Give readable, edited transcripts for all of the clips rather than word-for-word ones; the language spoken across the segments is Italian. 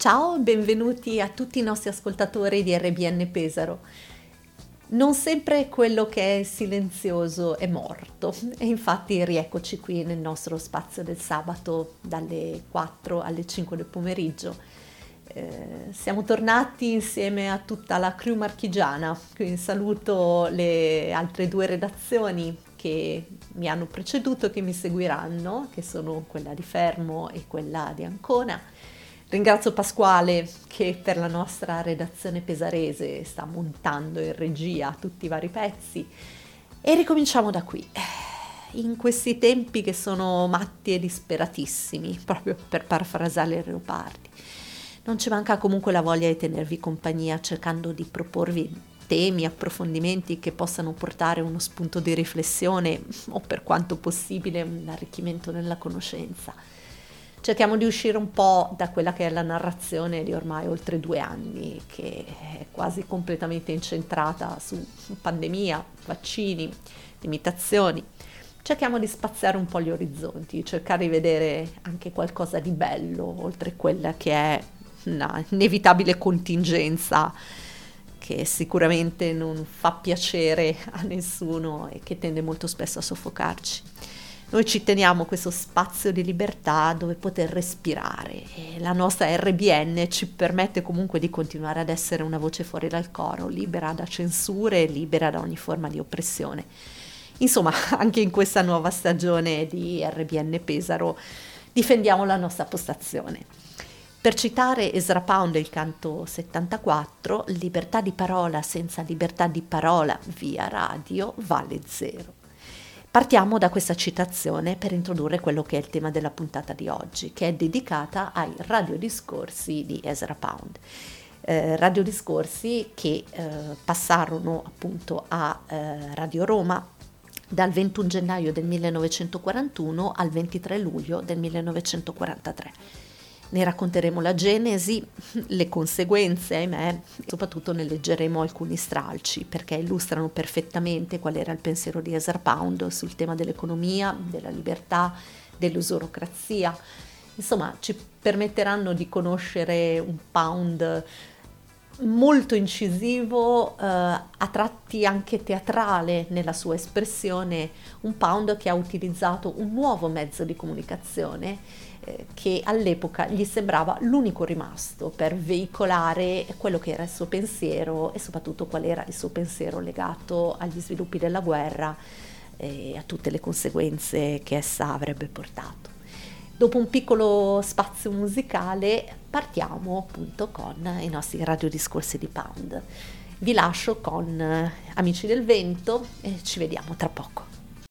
Ciao, benvenuti a tutti i nostri ascoltatori di RBN Pesaro. Non sempre quello che è silenzioso è morto e infatti rieccoci qui nel nostro spazio del sabato dalle 4 alle 5 del pomeriggio. Siamo tornati insieme a tutta la crew marchigiana, quindi saluto le altre due redazioni che mi hanno preceduto e che mi seguiranno, che sono quella di Fermo e quella di Ancona. Ringrazio Pasquale che per la nostra redazione pesarese sta montando in regia tutti i vari pezzi e ricominciamo da qui. In questi tempi che sono matti e disperatissimi, proprio per parafrasare Leopardi, non ci manca comunque la voglia di tenervi compagnia cercando di proporvi temi, approfondimenti che possano portare uno spunto di riflessione o per quanto possibile un arricchimento nella conoscenza. Cerchiamo di uscire un po' da quella che è la narrazione di ormai oltre 2 anni, che è quasi completamente incentrata su pandemia, vaccini, limitazioni. Cerchiamo di spaziare un po' gli orizzonti, cercare di vedere anche qualcosa di bello, oltre quella che è una inevitabile contingenza che sicuramente non fa piacere a nessuno e che tende molto spesso a soffocarci. Noi ci teniamo questo spazio di libertà dove poter respirare e la nostra RBN ci permette comunque di continuare ad essere una voce fuori dal coro, libera da censure, libera da ogni forma di oppressione. Insomma, anche in questa nuova stagione di RBN Pesaro difendiamo la nostra postazione. Per citare Ezra Pound e il canto 74, libertà di parola senza libertà di parola via radio vale zero. Partiamo da questa citazione per introdurre quello che è il tema della puntata di oggi, che è dedicata ai radiodiscorsi di Ezra Pound. Radiodiscorsi che passarono appunto a Radio Roma dal 21 gennaio del 1941 al 23 luglio del 1943. Ne racconteremo la genesi, le conseguenze, ahimè, e soprattutto ne leggeremo alcuni stralci perché illustrano perfettamente qual era il pensiero di Ezra Pound sul tema dell'economia, della libertà, dell'usurocrazia. Insomma, ci permetteranno di conoscere un Pound molto incisivo, a tratti anche teatrale nella sua espressione, un Pound che ha utilizzato un nuovo mezzo di comunicazione che all'epoca gli sembrava l'unico rimasto per veicolare quello che era il suo pensiero e soprattutto qual era il suo pensiero legato agli sviluppi della guerra e a tutte le conseguenze che essa avrebbe portato. Dopo un piccolo spazio musicale partiamo appunto con i nostri radiodiscorsi di Pound. Vi lascio con Amici del Vento e ci vediamo tra poco.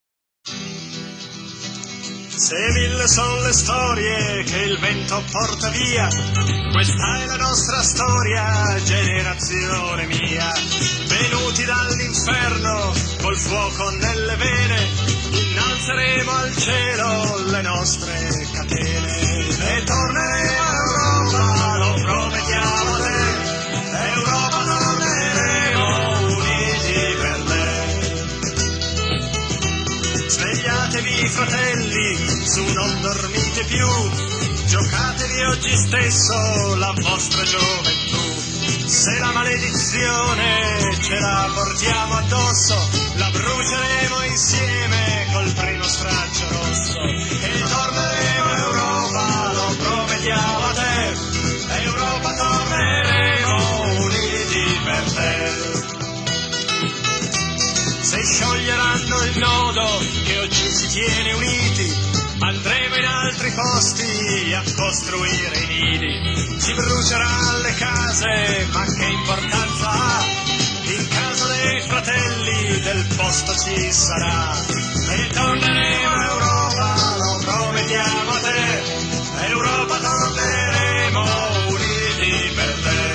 Se 1000 sono le storie che il vento porta via, questa è la nostra storia, generazione mia. Venuti dall'inferno, col fuoco nelle vene, innalzeremo al cielo le nostre catene. E torneremo a Europa, lo promettiamo a te, Europa torneremo uniti per te. Svegliatevi fratelli, su non dormite più, giocatevi oggi stesso la vostra gioventù. Se la maledizione ce la portiamo addosso, la bruceremo insieme col primo straccio rosso. E torneremo a Europa, lo promettiamo a te, Europa torneremo uniti per te. Se scioglieranno il nodo che oggi ci tiene uniti, andremo in altri posti a costruire i nidi. Ci bruceranno le case, ma che importanza ha? In caso dei fratelli del posto ci sarà. E torneremo a Europa, lo promettiamo a te, Europa torneremo uniti per te.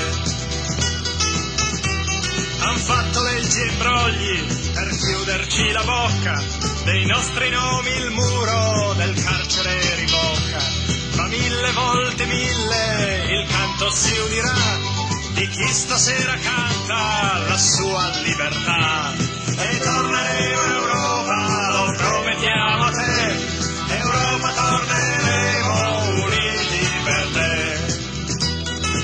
Han fatto leggi e brogli per chiuderci la bocca, dei nostri nomi il muro del carcere ribocca. Ma 1000 volte 1000 il canto si udirà di chi stasera canta la sua libertà. E torneremo a Europa, lo promettiamo a te, Europa torneremo uniti per te.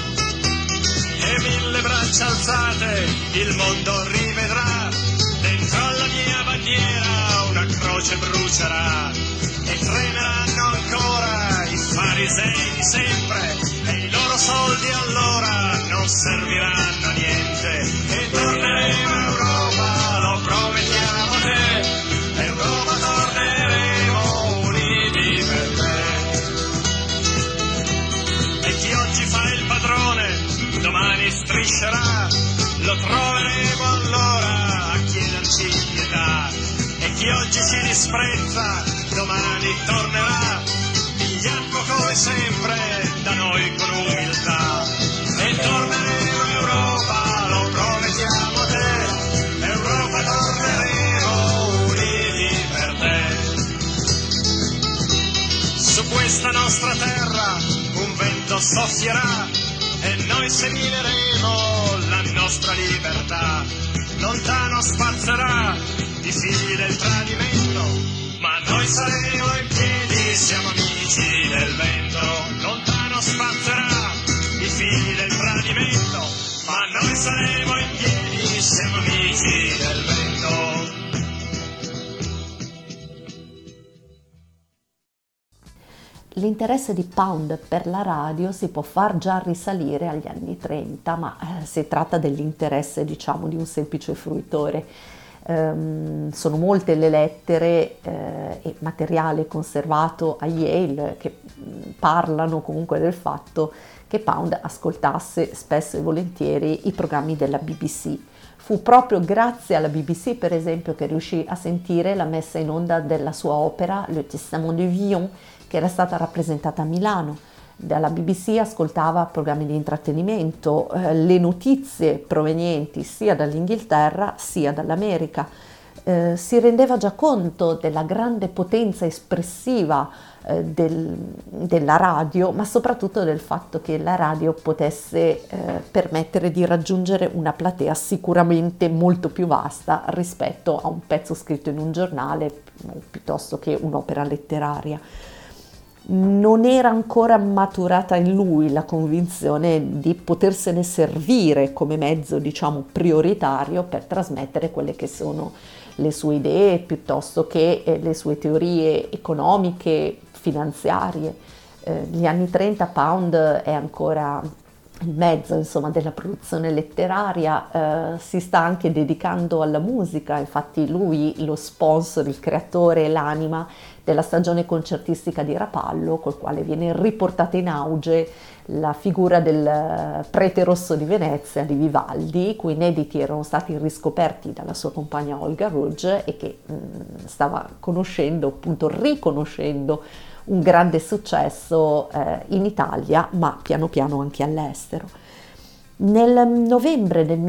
il mondo rivedrà, dentro alla mia bandiera una croce brucerà, e tremeranno ancora i farisei di sempre, e i loro soldi allora non serviranno a niente, e torneremo a Europa, lo promettiamo a te, Europa torneremo uniti per te. E chi oggi fa il padrone domani striscerà, lo troveremo allora a chiederci pietà, e chi oggi ci disprezza domani tornerà, vigliacco come sempre, da noi con umiltà, e torneremo a Europa, lo promettiamo a te, Europa torneremo uniti per te. Su questa nostra terra un vento soffierà, e noi segneremo la nostra libertà, lontano spazzerà i figli del tradimento, ma noi saremo in piedi, siamo amici del vento, lontano spazzerà i figli del tradimento, ma noi saremo in piedi, siamo amici del vento. L'interesse di Pound per la radio si può far già risalire agli anni 30, ma si tratta dell'interesse, diciamo, di un semplice fruitore. Sono molte le lettere e materiale conservato a Yale che parlano comunque del fatto che Pound ascoltasse spesso e volentieri i programmi della BBC. Fu proprio grazie alla BBC, per esempio, che riuscì a sentire la messa in onda della sua opera Le Testament de Villon, che era stata rappresentata a Milano. Dalla BBC ascoltava programmi di intrattenimento, le notizie provenienti sia dall'Inghilterra sia dall'America. Si rendeva già conto della grande potenza espressiva della radio, ma soprattutto del fatto che la radio potesse permettere di raggiungere una platea sicuramente molto più vasta rispetto a un pezzo scritto in un giornale piuttosto che un'opera letteraria. Non era ancora maturata in lui la convinzione di potersene servire come mezzo, diciamo, prioritario per trasmettere quelle che sono le sue idee piuttosto che le sue teorie economiche, finanziarie. Negli anni 30 Pound è ancora il mezzo, insomma, della produzione letteraria, si sta anche dedicando alla musica, infatti lui lo sponsor, il creatore e l'anima della stagione concertistica di Rapallo, col quale viene riportata in auge la figura del prete rosso di Venezia di Vivaldi, i cui inediti erano stati riscoperti dalla sua compagna Olga Rudge e che stava conoscendo, appunto riconoscendo un grande successo in Italia, ma piano piano anche all'estero. Nel novembre del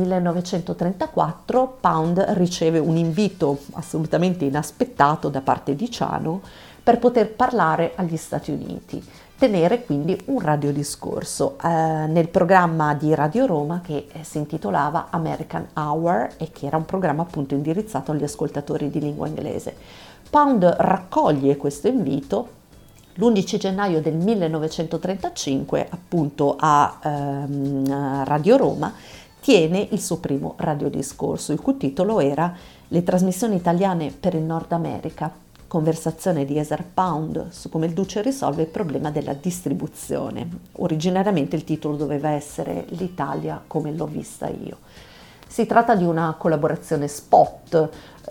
1934 Pound riceve un invito assolutamente inaspettato da parte di Ciano per poter parlare agli Stati Uniti, tenere quindi un radiodiscorso nel programma di Radio Roma che si intitolava American Hour e che era un programma appunto indirizzato agli ascoltatori di lingua inglese. Pound raccoglie questo invito l'11 gennaio del 1935, appunto a Radio Roma, tiene il suo primo radiodiscorso, il cui titolo era Le trasmissioni italiane per il Nord America, conversazione di Ezra Pound su come il Duce risolve il problema della distribuzione. Originariamente il titolo doveva essere L'Italia come l'ho vista io. Si tratta di una collaborazione spot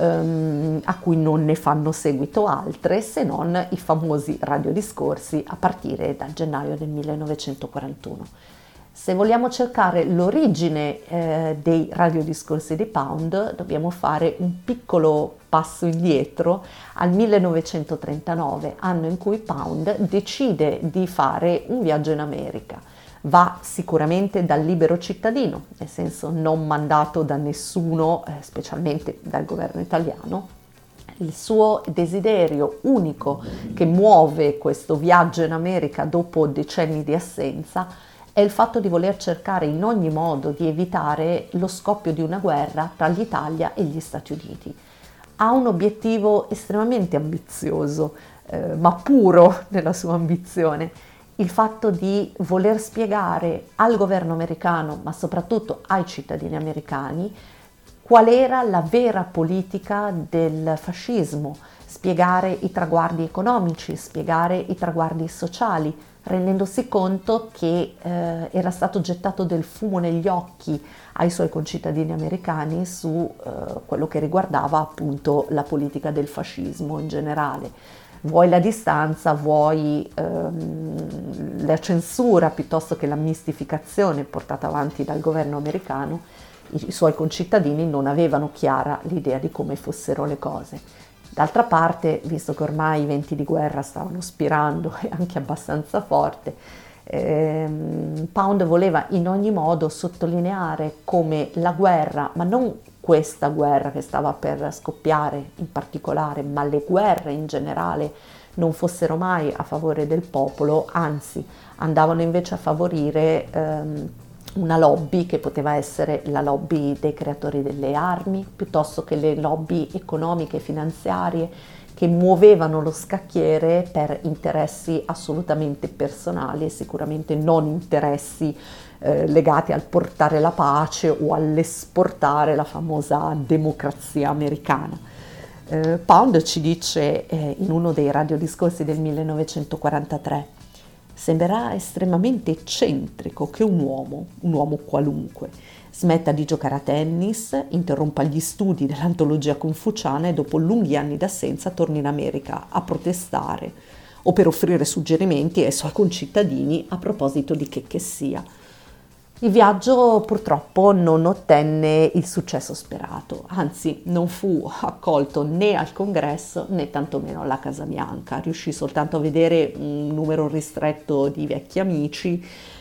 a cui non ne fanno seguito altre se non i famosi radiodiscorsi a partire dal gennaio del 1941. Se vogliamo cercare l'origine dei radiodiscorsi di Pound dobbiamo fare un piccolo passo indietro al 1939, anno in cui Pound decide di fare un viaggio in America. Va sicuramente dal libero cittadino, nel senso non mandato da nessuno, specialmente dal governo italiano. Il suo desiderio unico che muove questo viaggio in America dopo decenni di assenza è il fatto di voler cercare in ogni modo di evitare lo scoppio di una guerra tra l'Italia e gli Stati Uniti. Ha un obiettivo estremamente ambizioso, ma puro nella sua ambizione. il fatto di voler spiegare al governo americano, ma soprattutto ai cittadini americani, qual era la vera politica del fascismo, spiegare i traguardi economici, spiegare i traguardi sociali, rendendosi conto che era stato gettato del fumo negli occhi ai suoi concittadini americani su quello che riguardava appunto la politica del fascismo in generale. Vuoi la distanza, vuoi la censura piuttosto che la mistificazione portata avanti dal governo americano, i suoi concittadini non avevano chiara l'idea di come fossero le cose. D'altra parte, visto che ormai i venti di guerra stavano spirando e anche abbastanza forte, Pound voleva in ogni modo sottolineare come la guerra, ma non questa guerra che stava per scoppiare in particolare, ma le guerre in generale non fossero mai a favore del popolo, anzi andavano invece a favorire una lobby che poteva essere la lobby dei creatori delle armi, piuttosto che le lobby economiche e finanziarie che muovevano lo scacchiere per interessi assolutamente personali e sicuramente non interessi legati al portare la pace o all'esportare la famosa democrazia americana. Pound ci dice in uno dei radiodiscorsi del 1943: sembrerà estremamente eccentrico che un uomo qualunque, smetta di giocare a tennis, interrompa gli studi dell'antologia confuciana e dopo lunghi anni d'assenza torni in America a protestare o per offrire suggerimenti ai suoi concittadini a proposito di che sia. Il viaggio purtroppo non ottenne il successo sperato, anzi non fu accolto né al Congresso né tantomeno alla Casa Bianca. Riuscì soltanto a vedere un numero ristretto di vecchi amici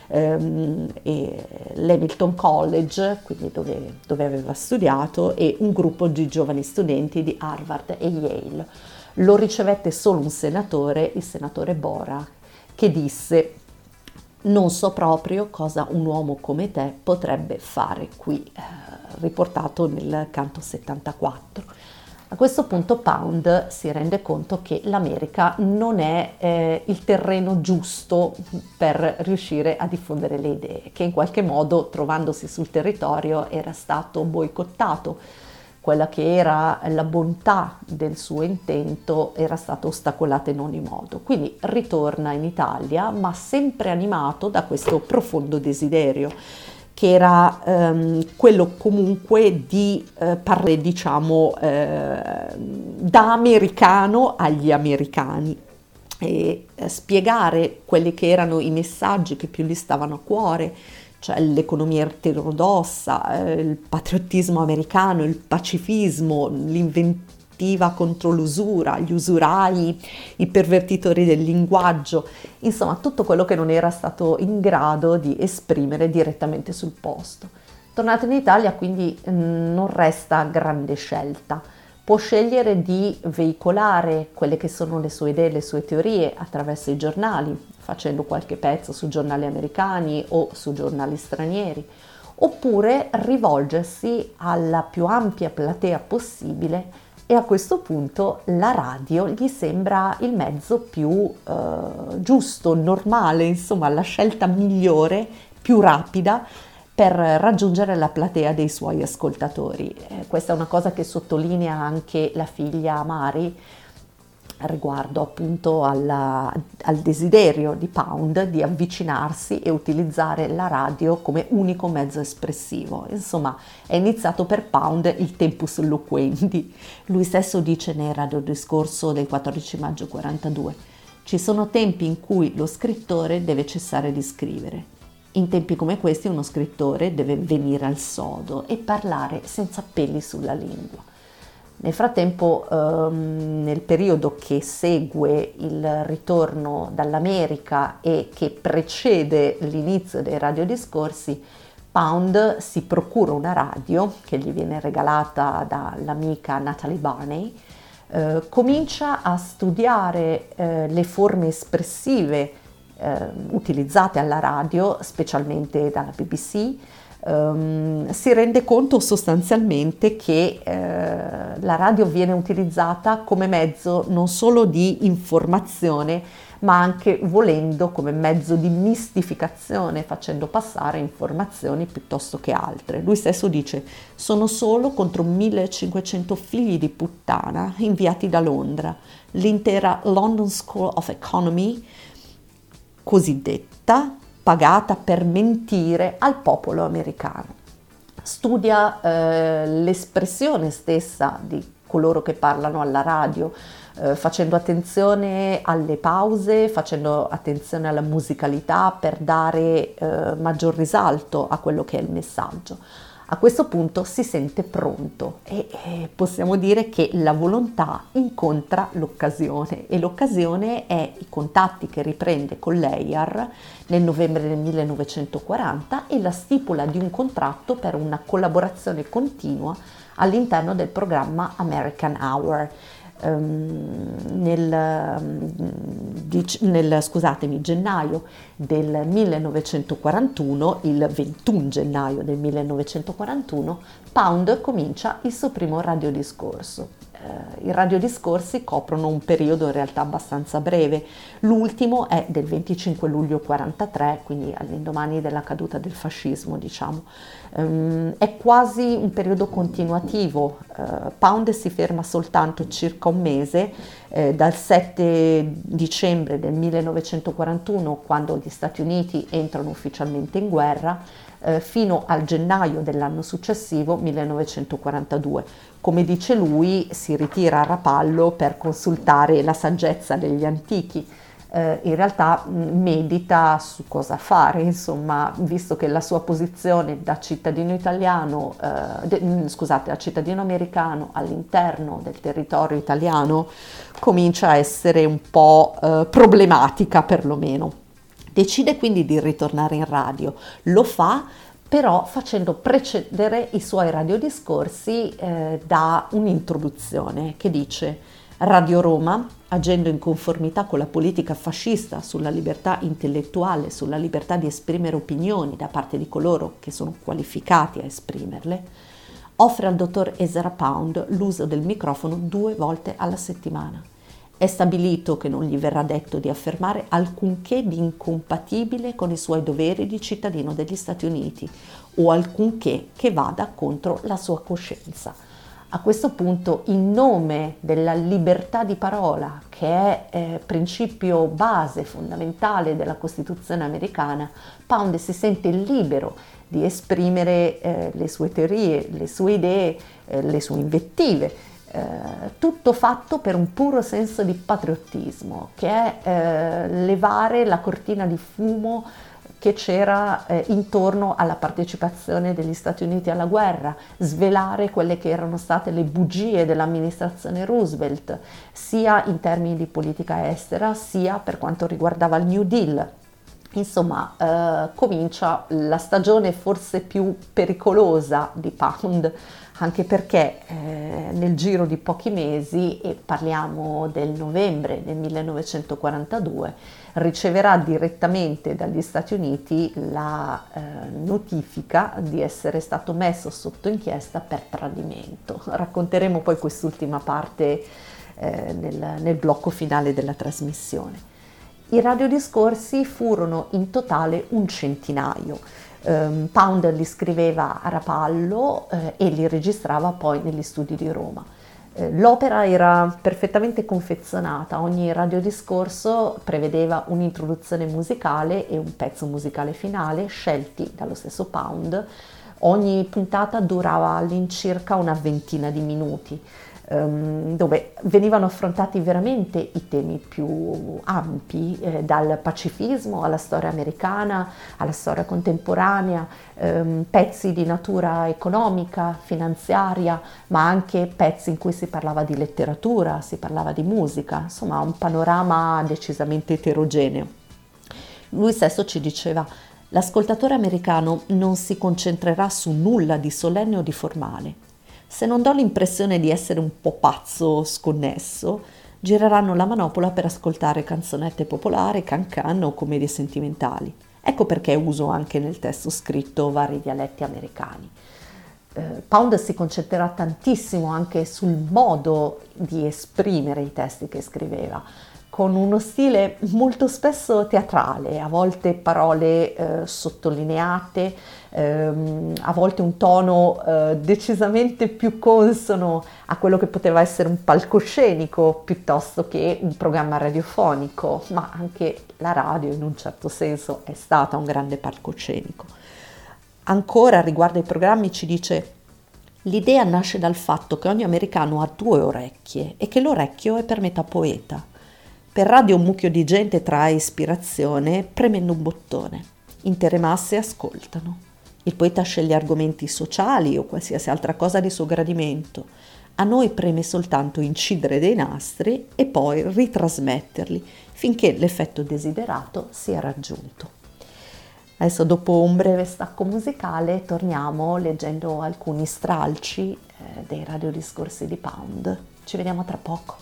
e l'Hamilton College, quindi dove aveva studiato, e un gruppo di giovani studenti di Harvard e Yale. Lo ricevette solo un senatore, il senatore Borah, che disse: non so proprio cosa un uomo come te potrebbe fare qui, riportato nel canto 74. A questo punto Pound si rende conto che l'America non è il terreno giusto per riuscire a diffondere le idee, che in qualche modo, trovandosi sul territorio, era stato boicottato. Quella che era la bontà del suo intento era stata ostacolata in ogni modo. Quindi ritorna in Italia, ma sempre animato da questo profondo desiderio, che era quello comunque di parlare, diciamo, da americano agli americani e spiegare quelli che erano i messaggi che più gli stavano a cuore, cioè l'economia eterodossa, il patriottismo americano, il pacifismo, l'inventiva contro l'usura, gli usurai, i pervertitori del linguaggio, insomma tutto quello che non era stato in grado di esprimere direttamente sul posto. Tornato in Italia quindi non resta grande scelta. Può scegliere di veicolare quelle che sono le sue idee, le sue teorie attraverso i giornali, facendo qualche pezzo su giornali americani o su giornali stranieri, oppure rivolgersi alla più ampia platea possibile, e a questo punto la radio gli sembra il mezzo più giusto, normale, insomma la scelta migliore, più rapida per raggiungere la platea dei suoi ascoltatori. Questa è una cosa che sottolinea anche la figlia Mari riguardo appunto al desiderio di Pound di avvicinarsi e utilizzare la radio come unico mezzo espressivo. Insomma, è iniziato per Pound il tempus loquendi. Lui stesso dice nel radiodiscorso del 14 maggio 42: ci sono tempi in cui lo scrittore deve cessare di scrivere. In tempi come questi uno scrittore deve venire al sodo e parlare senza peli sulla lingua. Nel frattempo, nel periodo che segue il ritorno dall'America e che precede l'inizio dei radiodiscorsi, Pound si procura una radio che gli viene regalata dall'amica Natalie Barney, comincia a studiare le forme espressive utilizzate alla radio, specialmente dalla BBC. Si rende conto sostanzialmente che la radio viene utilizzata come mezzo non solo di informazione, ma anche volendo come mezzo di mistificazione, facendo passare informazioni piuttosto che altre. Lui stesso dice: sono solo contro 1500 figli di puttana inviati da Londra, l'intera London School of Economy cosiddetta, pagata per mentire al popolo americano. Studia l'espressione stessa di coloro che parlano alla radio, facendo attenzione alle pause, facendo attenzione alla musicalità per dare maggior risalto a quello che è il messaggio. A questo punto si sente pronto e possiamo dire che la volontà incontra l'occasione, e l'occasione è i contatti che riprende con l'EIAR nel novembre del 1940 e la stipula di un contratto per una collaborazione continua all'interno del programma American Hour. Gennaio del 1941, il 21 gennaio del 1941, Pound comincia il suo primo radiodiscorso. I radiodiscorsi coprono un periodo in realtà abbastanza breve. L'ultimo è del 25 luglio 43, quindi all'indomani della caduta del fascismo, diciamo. È quasi un periodo continuativo. Pound si ferma soltanto circa un mese, dal 7 dicembre del 1941, quando gli Stati Uniti entrano ufficialmente in guerra, fino al gennaio dell'anno successivo, 1942. Come dice lui, si ritira a Rapallo per consultare la saggezza degli antichi. In realtà medita su cosa fare, insomma, visto che la sua posizione da cittadino italiano, da cittadino americano all'interno del territorio italiano comincia a essere un po' problematica, perlomeno. Decide quindi di ritornare in radio, lo fa però facendo precedere i suoi radiodiscorsi da un'introduzione che dice: Radio Roma, agendo in conformità con la politica fascista sulla libertà intellettuale, sulla libertà di esprimere opinioni da parte di coloro che sono qualificati a esprimerle, offre al dottor Ezra Pound l'uso del microfono 2 volte alla settimana. È stabilito che non gli verrà detto di affermare alcunché di incompatibile con i suoi doveri di cittadino degli Stati Uniti o alcunché che vada contro la sua coscienza. A questo punto, in nome della libertà di parola, che è principio base fondamentale della Costituzione americana, Pound si sente libero di esprimere le sue teorie, le sue idee, le sue invettive. Tutto fatto per un puro senso di patriottismo, che è levare la cortina di fumo che c'era intorno alla partecipazione degli Stati Uniti alla guerra, svelare quelle che erano state le bugie dell'amministrazione Roosevelt, sia in termini di politica estera, sia per quanto riguardava il New Deal. Insomma, comincia la stagione forse più pericolosa di Pound, anche perché nel giro di pochi mesi, e parliamo del novembre del 1942, riceverà direttamente dagli Stati Uniti la notifica di essere stato messo sotto inchiesta per tradimento. Racconteremo poi quest'ultima parte nel blocco finale della trasmissione. I radiodiscorsi furono in totale un centinaio. Pound li scriveva a Rapallo e li registrava poi negli studi di Roma. L'opera era perfettamente confezionata, ogni radiodiscorso prevedeva un'introduzione musicale e un pezzo musicale finale scelti dallo stesso Pound. Ogni puntata durava all'incirca una ventina di minuti, dove venivano affrontati veramente i temi più ampi, dal pacifismo alla storia americana, alla storia contemporanea, pezzi di natura economica, finanziaria, ma anche pezzi in cui si parlava di letteratura, si parlava di musica, insomma un panorama decisamente eterogeneo. Lui stesso ci diceva: l'ascoltatore americano non si concentrerà su nulla di solenne o di formale. Se non do l'impressione di essere un po' pazzo, sconnesso, gireranno la manopola per ascoltare canzonette popolari, can-can o commedie sentimentali. Ecco perché uso anche nel testo scritto vari dialetti americani. Pound si concentrerà tantissimo anche sul modo di esprimere i testi che scriveva. con uno stile molto spesso teatrale, a volte parole sottolineate, a volte un tono decisamente più consono a quello che poteva essere un palcoscenico piuttosto che un programma radiofonico, ma anche la radio in un certo senso è stata un grande palcoscenico. Ancora riguardo ai programmi ci dice: l'idea nasce dal fatto che ogni americano ha 2 orecchie e che l'orecchio è per metà poeta. Per radio un mucchio di gente trae ispirazione premendo un bottone. Intere masse ascoltano. Il poeta sceglie argomenti sociali o qualsiasi altra cosa di suo gradimento. A noi preme soltanto incidere dei nastri e poi ritrasmetterli finché l'effetto desiderato sia raggiunto. Adesso, dopo un breve stacco musicale, torniamo leggendo alcuni stralci dei radiodiscorsi di Pound. Ci vediamo tra poco.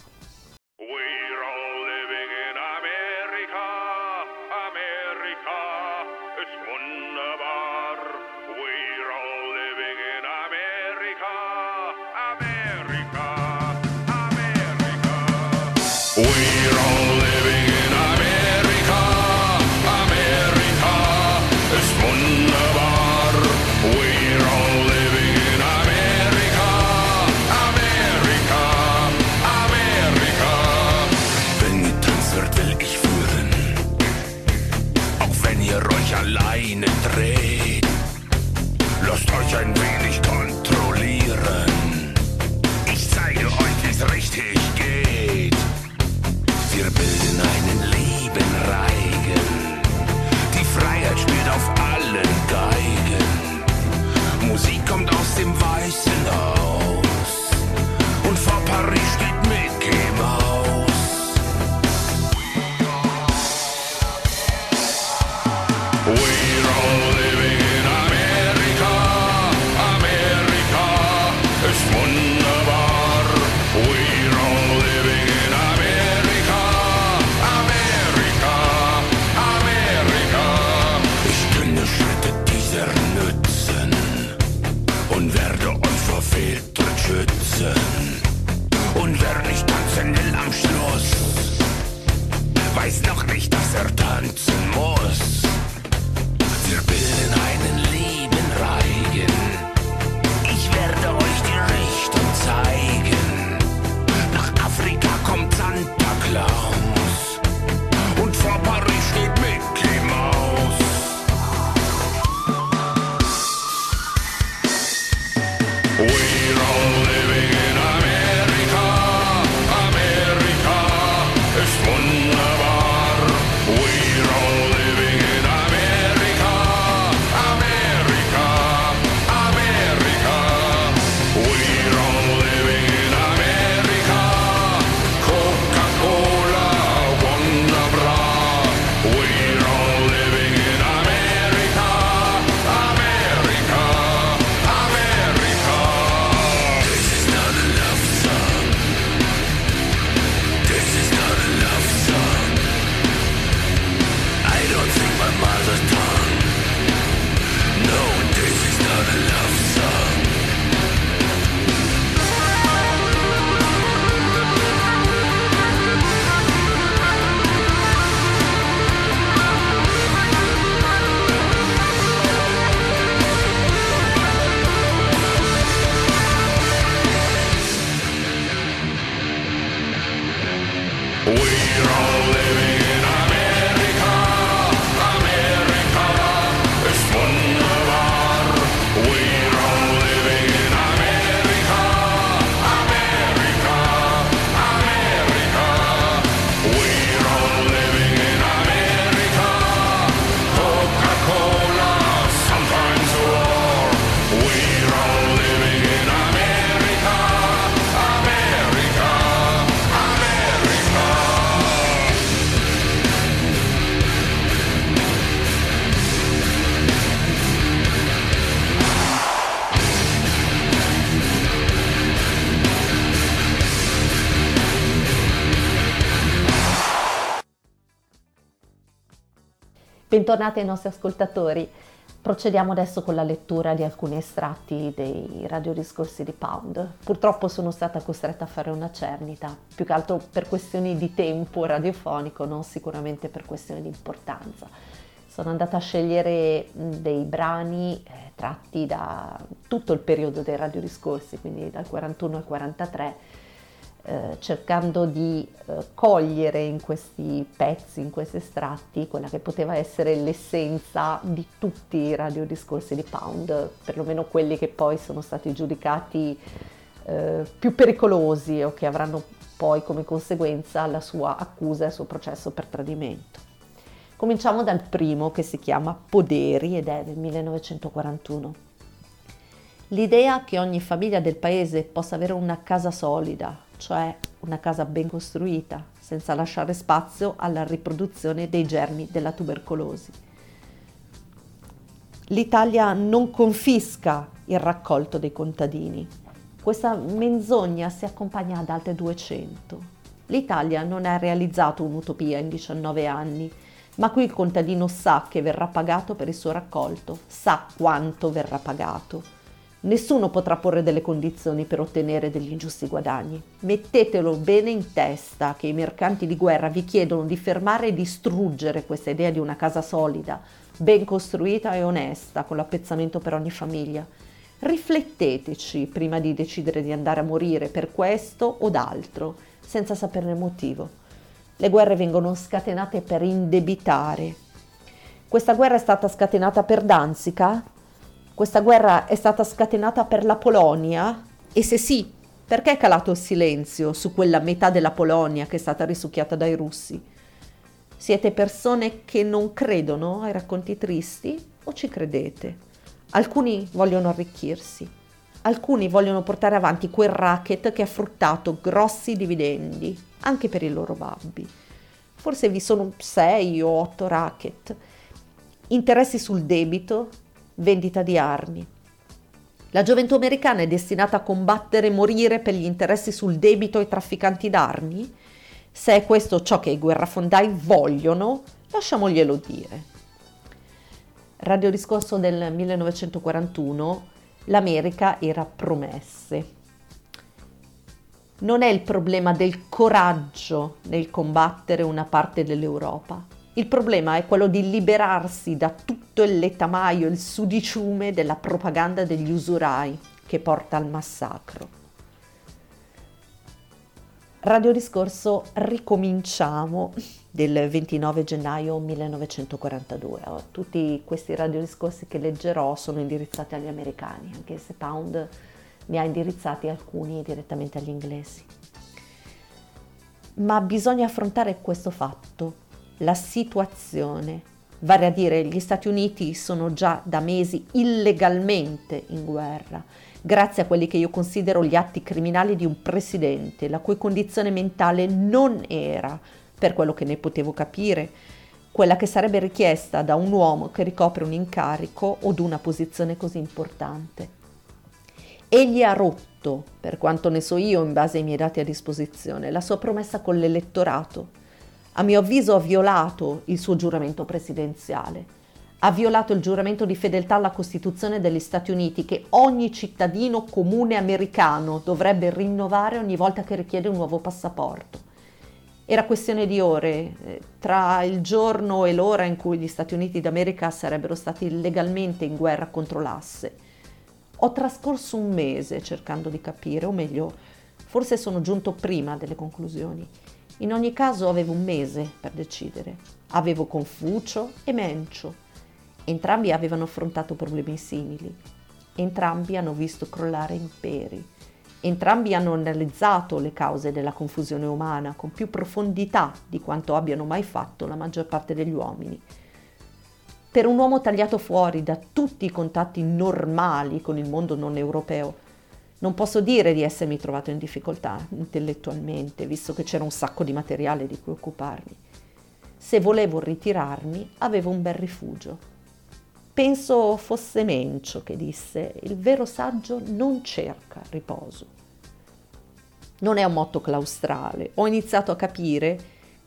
Alleine dreht, lasst euch ein wenig kontrollieren. Ich zeige euch, wie's richtig geht. Wir bilden einen lieben Reigen. Die Freiheit spielt auf allen Geigen. Musik kommt aus dem Weißen Haus und vor Paris steht Mickey Mouse. Und wer nicht tanzen will am Schluss, weiß noch nicht, dass er tanzen muss. Wir bilden einen lieben Reigen. Ich werde euch die Richtung zeigen. Nach Afrika kommt Santa Claus und vor Paris steht Mickey Mouse. We're all living in America. America ist wunderbar. We're all living in America. America, America. We're all living in America. Coca-Cola, wunderbar. We're all living in America. America, America. This is not a love song. This is not a love song. I don't sing my mother tongue. No, this is not a love song. We're all living in America. America ist wunderbar. We're all living in America. America, America. We're all living in America. Coca-Cola, sometimes war. We're all living in America. America, America. Bentornati ai nostri ascoltatori. Procediamo adesso con la lettura di alcuni estratti dei radiodiscorsi di Pound. Purtroppo sono stata costretta a fare una cernita, più che altro per questioni di tempo radiofonico, non sicuramente per questioni di importanza. Sono andata a scegliere dei brani tratti da tutto il periodo dei radiodiscorsi, quindi dal 41 al 43, cercando di cogliere in questi pezzi, in questi estratti, quella che poteva essere l'essenza di tutti i radiodiscorsi di Pound, perlomeno quelli che poi sono stati giudicati più pericolosi o che avranno poi come conseguenza la sua accusa e il suo processo per tradimento. Cominciamo dal primo, che si chiama Poderi ed è del 1941. L'idea che ogni famiglia del paese possa avere una casa solida, cioè una casa ben costruita, senza lasciare spazio alla riproduzione dei germi della tubercolosi. L'Italia non confisca il raccolto dei contadini. Questa menzogna si accompagna ad altre 200. L'Italia non ha realizzato un'utopia in 19 anni, ma qui il contadino sa che verrà pagato per il suo raccolto, sa quanto verrà pagato. Nessuno potrà porre delle condizioni per ottenere degli ingiusti guadagni. Mettetelo bene in testa che i mercanti di guerra vi chiedono di fermare e distruggere questa idea di una casa solida, ben costruita e onesta, con l'appezzamento per ogni famiglia. Rifletteteci prima di decidere di andare a morire per questo o d'altro, senza saperne il motivo. Le guerre vengono scatenate per indebitare. Questa guerra è stata scatenata per Danzica? Questa guerra è stata scatenata per la Polonia? E se sì, perché è calato il silenzio su quella metà della Polonia che è stata risucchiata dai russi? Siete persone che non credono ai racconti tristi o ci credete? Alcuni vogliono arricchirsi, alcuni vogliono portare avanti quel racket che ha fruttato grossi dividendi anche per i loro babbi. Forse vi sono 6 o 8 racket, interessi sul debito, vendita di armi. La gioventù americana è destinata a combattere e morire per gli interessi sul debito ai trafficanti d'armi? Se è questo ciò che i guerrafondai vogliono, lasciamoglielo dire. Radiodiscorso del 1941, l'America era promesse. Non è il problema del coraggio nel combattere una parte dell'Europa. Il problema è quello di liberarsi da tutto il letamaio, il sudiciume della propaganda degli usurai che porta al massacro. Radiodiscorso Ricominciamo del 29 gennaio 1942. Tutti questi radiodiscorsi che leggerò sono indirizzati agli americani, anche se Pound ne ha indirizzati alcuni direttamente agli inglesi. Ma bisogna affrontare questo fatto, la situazione, vale a dire gli Stati Uniti sono già da mesi illegalmente in guerra, grazie a quelli che io considero gli atti criminali di un presidente, la cui condizione mentale non era, per quello che ne potevo capire, quella che sarebbe richiesta da un uomo che ricopre un incarico o una posizione così importante. Egli ha rotto, per quanto ne so io in base ai miei dati a disposizione, la sua promessa con l'elettorato. A mio avviso ha violato il suo giuramento presidenziale. Ha violato il giuramento di fedeltà alla Costituzione degli Stati Uniti che ogni cittadino comune americano dovrebbe rinnovare ogni volta che richiede un nuovo passaporto. Era questione di ore, tra il giorno e l'ora in cui gli Stati Uniti d'America sarebbero stati legalmente in guerra contro l'Asse. Ho trascorso un mese cercando di capire, o meglio, forse sono giunto prima delle conclusioni. In ogni caso avevo un mese per decidere. Avevo Confucio e Mencio. Entrambi avevano affrontato problemi simili. Entrambi hanno visto crollare imperi. Entrambi hanno analizzato le cause della confusione umana con più profondità di quanto abbiano mai fatto la maggior parte degli uomini. Per un uomo tagliato fuori da tutti i contatti normali con il mondo non europeo, non posso dire di essermi trovato in difficoltà intellettualmente, visto che c'era un sacco di materiale di cui occuparmi. Se volevo ritirarmi, avevo un bel rifugio. Penso fosse Mencio che disse: il vero saggio non cerca riposo. Non è un motto claustrale. Ho iniziato a capire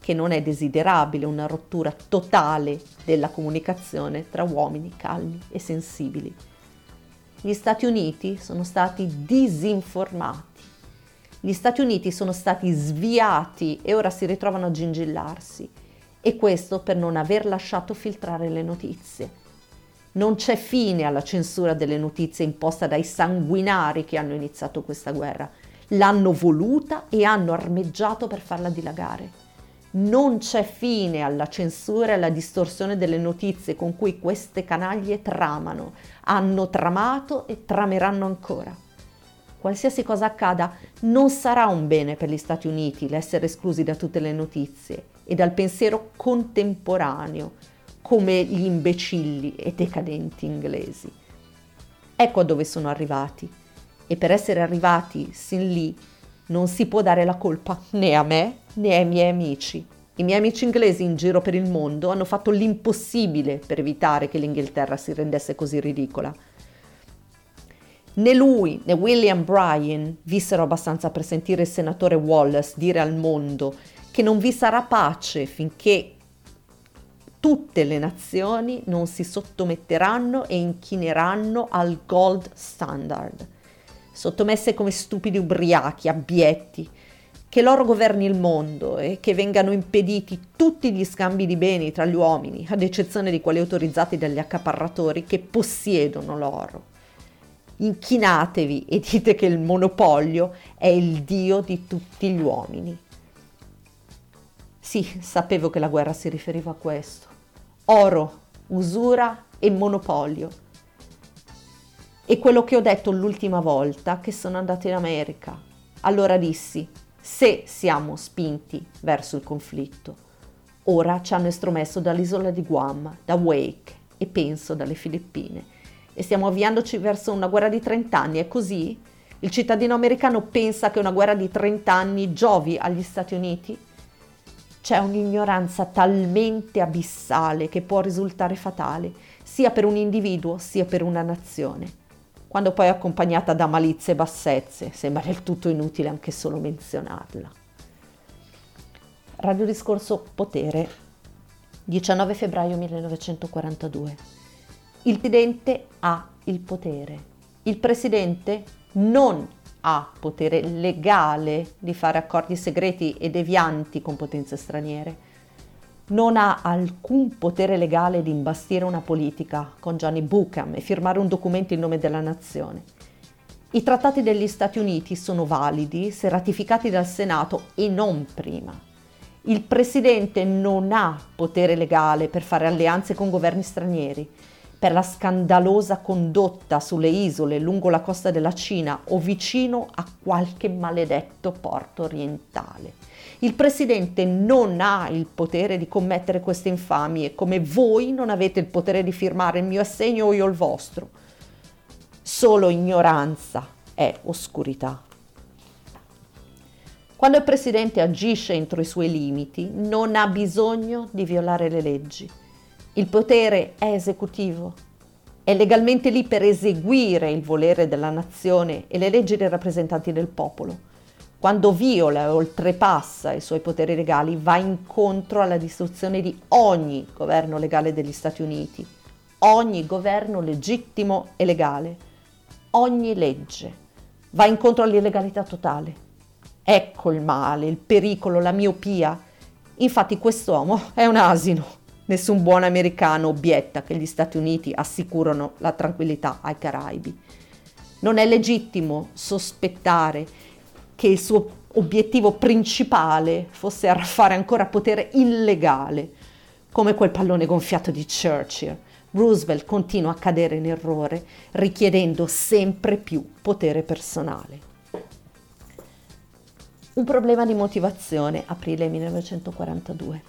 che non è desiderabile una rottura totale della comunicazione tra uomini calmi e sensibili. Gli Stati Uniti sono stati disinformati. Gli Stati Uniti sono stati sviati e ora si ritrovano a gingillarsi. E questo per non aver lasciato filtrare le notizie. Non c'è fine alla censura delle notizie imposta dai sanguinari che hanno iniziato questa guerra. L'hanno voluta e hanno armeggiato per farla dilagare. Non c'è fine alla censura e alla distorsione delle notizie con cui queste canaglie tramano, hanno tramato e trameranno ancora. Qualsiasi cosa accada, non sarà un bene per gli Stati Uniti l'essere esclusi da tutte le notizie e dal pensiero contemporaneo, come gli imbecilli e decadenti inglesi. Ecco a dove sono arrivati, e per essere arrivati sin lì non si può dare la colpa né a me né ai miei amici. I miei amici inglesi in giro per il mondo hanno fatto l'impossibile per evitare che l'Inghilterra si rendesse così ridicola. Né lui né William Bryan vissero abbastanza per sentire il senatore Wallace dire al mondo che non vi sarà pace finché tutte le nazioni non si sottometteranno e inchineranno al gold standard, sottomesse come stupidi ubriachi, abietti, che loro governi il mondo e che vengano impediti tutti gli scambi di beni tra gli uomini, ad eccezione di quelli autorizzati dagli accaparratori che possiedono l'oro. Inchinatevi e dite che il monopolio è il dio di tutti gli uomini. Sì, sapevo che la guerra si riferiva a questo. Oro, usura e monopolio. E quello che ho detto l'ultima volta che sono andata in America. Allora dissi, se siamo spinti verso il conflitto, ora ci hanno estromesso dall'isola di Guam, da Wake e penso dalle Filippine. E stiamo avviandoci verso una guerra di 30 anni, è così? Il cittadino americano pensa che una guerra di 30 anni giovi agli Stati Uniti? C'è un'ignoranza talmente abissale che può risultare fatale, sia per un individuo sia per una nazione. Quando poi è accompagnata da malizie e bassezze, sembra del tutto inutile anche solo menzionarla. Radiodiscorso Potere, 19 febbraio 1942. Il presidente ha il potere. Il presidente non ha potere legale di fare accordi segreti e devianti con potenze straniere. Non ha alcun potere legale di imbastire una politica con Johnny Buchan e firmare un documento in nome della nazione. I trattati degli Stati Uniti sono validi se ratificati dal Senato e non prima. Il presidente non ha potere legale per fare alleanze con governi stranieri, per la scandalosa condotta sulle isole lungo la costa della Cina o vicino a qualche maledetto porto orientale. Il presidente non ha il potere di commettere queste infamie, come voi non avete il potere di firmare il mio assegno o io il vostro. Solo ignoranza è oscurità. Quando il presidente agisce entro i suoi limiti, non ha bisogno di violare le leggi. Il potere è esecutivo, è legalmente lì per eseguire il volere della nazione e le leggi dei rappresentanti del popolo. Quando viola e oltrepassa i suoi poteri legali, va incontro alla distruzione di ogni governo legale degli Stati Uniti, ogni governo legittimo e legale, ogni legge. Va incontro all'illegalità totale. Ecco il male, il pericolo, la miopia. Infatti quest'uomo è un asino. Nessun buon americano obietta che gli Stati Uniti assicurano la tranquillità ai Caraibi. Non è legittimo sospettare che il suo obiettivo principale fosse arraffare ancora potere illegale, come quel pallone gonfiato di Churchill. Roosevelt continua a cadere in errore, richiedendo sempre più potere personale. Un problema di motivazione, aprile 1942.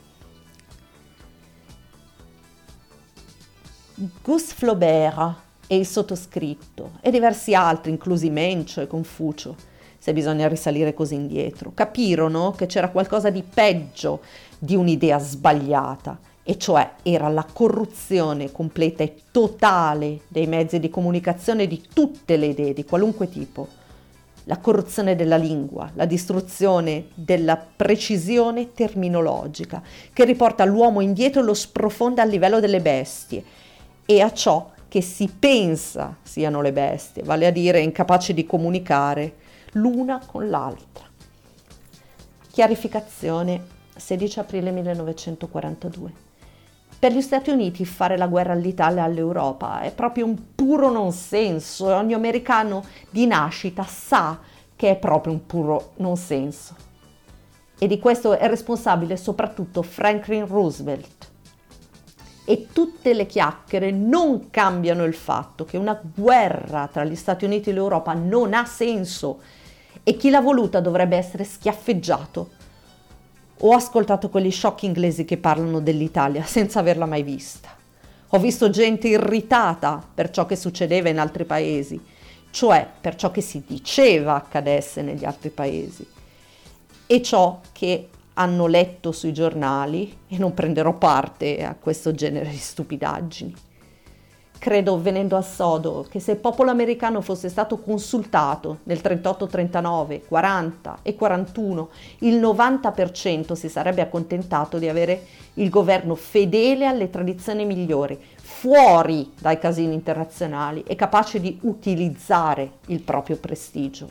Gus Flaubert e il sottoscritto e diversi altri, inclusi Mencio e Confucio, se bisogna risalire così indietro, capirono che c'era qualcosa di peggio di un'idea sbagliata, e cioè era la corruzione completa e totale dei mezzi di comunicazione di tutte le idee, di qualunque tipo. la corruzione della lingua, la distruzione della precisione terminologica, che riporta l'uomo indietro e lo sprofonda a livello delle bestie e a ciò che si pensa siano le bestie, vale a dire incapaci di comunicare l'una con l'altra. Chiarificazione, 16 aprile 1942. Per gli Stati Uniti fare la guerra all'Italia e all'Europa è proprio un puro non senso e ogni americano di nascita sa che è proprio un puro non senso. E di questo è responsabile soprattutto Franklin Roosevelt. E tutte le chiacchiere non cambiano il fatto che una guerra tra gli Stati Uniti e l'Europa non ha senso e chi l'ha voluta dovrebbe essere schiaffeggiato. Ho ascoltato quegli sciocchi inglesi che parlano dell'Italia senza averla mai vista. Ho visto gente irritata per ciò che succedeva in altri paesi, cioè per ciò che si diceva accadesse negli altri paesi, e ciò che hanno letto sui giornali, e non prenderò parte a questo genere di stupidaggini. Credo, venendo a sodo, che se il popolo americano fosse stato consultato nel 38, 39, 40 e 41, il 90% si sarebbe accontentato di avere il governo fedele alle tradizioni migliori, fuori dai casini internazionali e capace di utilizzare il proprio prestigio.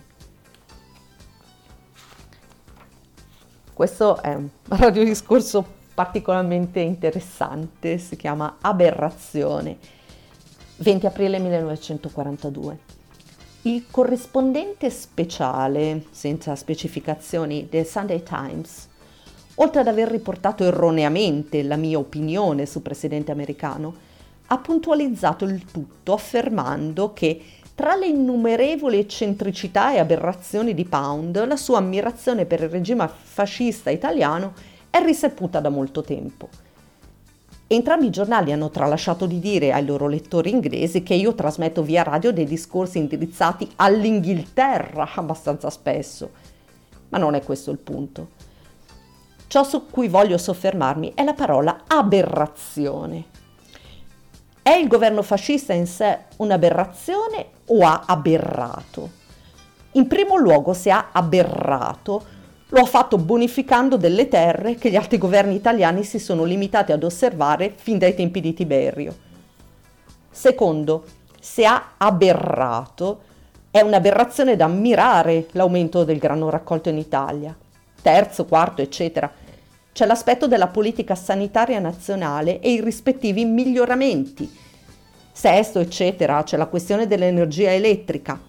Questo è un radiodiscorso particolarmente interessante, si chiama Aberrazione. 20 aprile 1942. Il corrispondente speciale, senza specificazioni, del Sunday Times, oltre ad aver riportato erroneamente la mia opinione sul presidente americano, ha puntualizzato il tutto affermando che tra le innumerevoli eccentricità e aberrazioni di Pound, la sua ammirazione per il regime fascista italiano è risaputa da molto tempo. Entrambi i giornali hanno tralasciato di dire ai loro lettori inglesi che io trasmetto via radio dei discorsi indirizzati all'Inghilterra abbastanza spesso, ma non è questo il punto. Ciò su cui voglio soffermarmi è la parola aberrazione. È il governo fascista in sé un'aberrazione o ha aberrato? In primo luogo, se ha aberrato, lo ha fatto bonificando delle terre che gli altri governi italiani si sono limitati ad osservare fin dai tempi di Tiberio. Secondo, se ha aberrato, è un'aberrazione da ammirare l'aumento del grano raccolto in Italia. Terzo, quarto, eccetera. C'è l'aspetto della politica sanitaria nazionale e i rispettivi miglioramenti. Sesto, eccetera, c'è la questione dell'energia elettrica.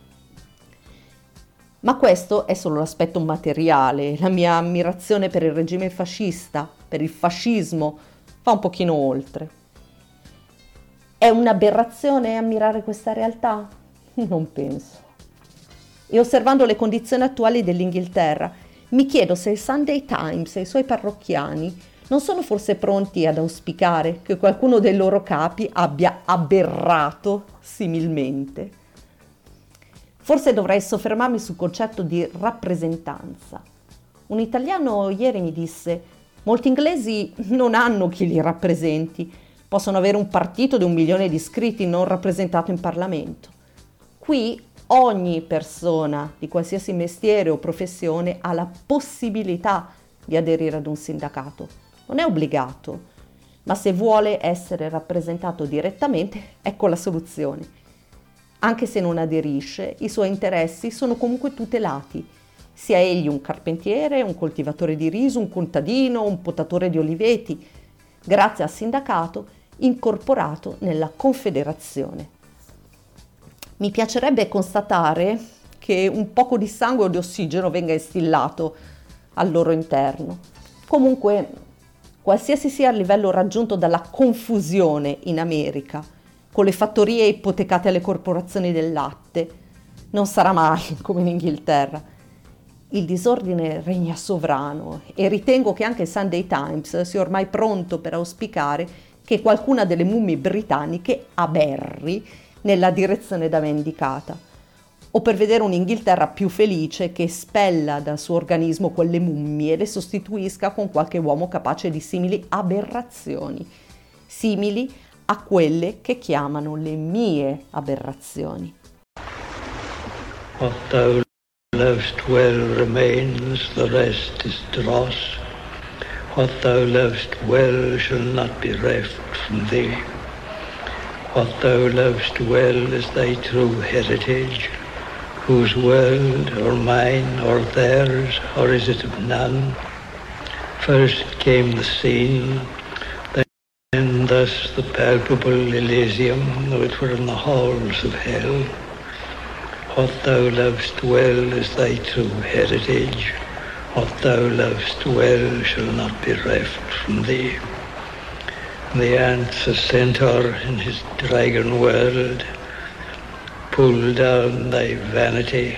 Ma questo è solo l'aspetto materiale. La mia ammirazione per il regime fascista, per il fascismo, va un pochino oltre. È un'aberrazione ammirare questa realtà? Non penso. E osservando le condizioni attuali dell'Inghilterra, mi chiedo se il Sunday Times e i suoi parrocchiani non sono forse pronti ad auspicare che qualcuno dei loro capi abbia aberrato similmente. Forse dovrei soffermarmi sul concetto di rappresentanza. Un italiano ieri mi disse: molti inglesi non hanno chi li rappresenti, possono avere un partito di 1 milione di iscritti non rappresentato in Parlamento. Qui ogni persona di qualsiasi mestiere o professione ha la possibilità di aderire ad un sindacato. Non è obbligato, ma se vuole essere rappresentato direttamente, ecco la soluzione. Anche se non aderisce, i suoi interessi sono comunque tutelati, sia egli un carpentiere, un coltivatore di riso, un contadino, un potatore di oliveti, grazie al sindacato incorporato nella Confederazione. Mi piacerebbe constatare che un poco di sangue o di ossigeno venga instillato al loro interno. Comunque, qualsiasi sia il livello raggiunto dalla confusione in America, con le fattorie ipotecate alle corporazioni del latte, non sarà mai come in Inghilterra. Il disordine regna sovrano e ritengo che anche il Sunday Times sia ormai pronto per auspicare che qualcuna delle mummie britanniche aberri nella direzione da me indicata, o per vedere un'Inghilterra più felice che espella dal suo organismo quelle mummie e le sostituisca con qualche uomo capace di simili aberrazioni, simili a quelle che chiamano le mie aberrazioni. lovest well remains, the rest is dross. What thou lovest well shall not be reft from thee. What thou lovest well is thy true heritage, whose world, or mine, or theirs, or is it of none? First came the seen, then thus the palpable Elysium, though it were in the halls of hell. What thou lovest well is thy true heritage. What thou lovest well shall not be reft from thee. The ant's a centaur in his dragon world. Pull down thy vanity.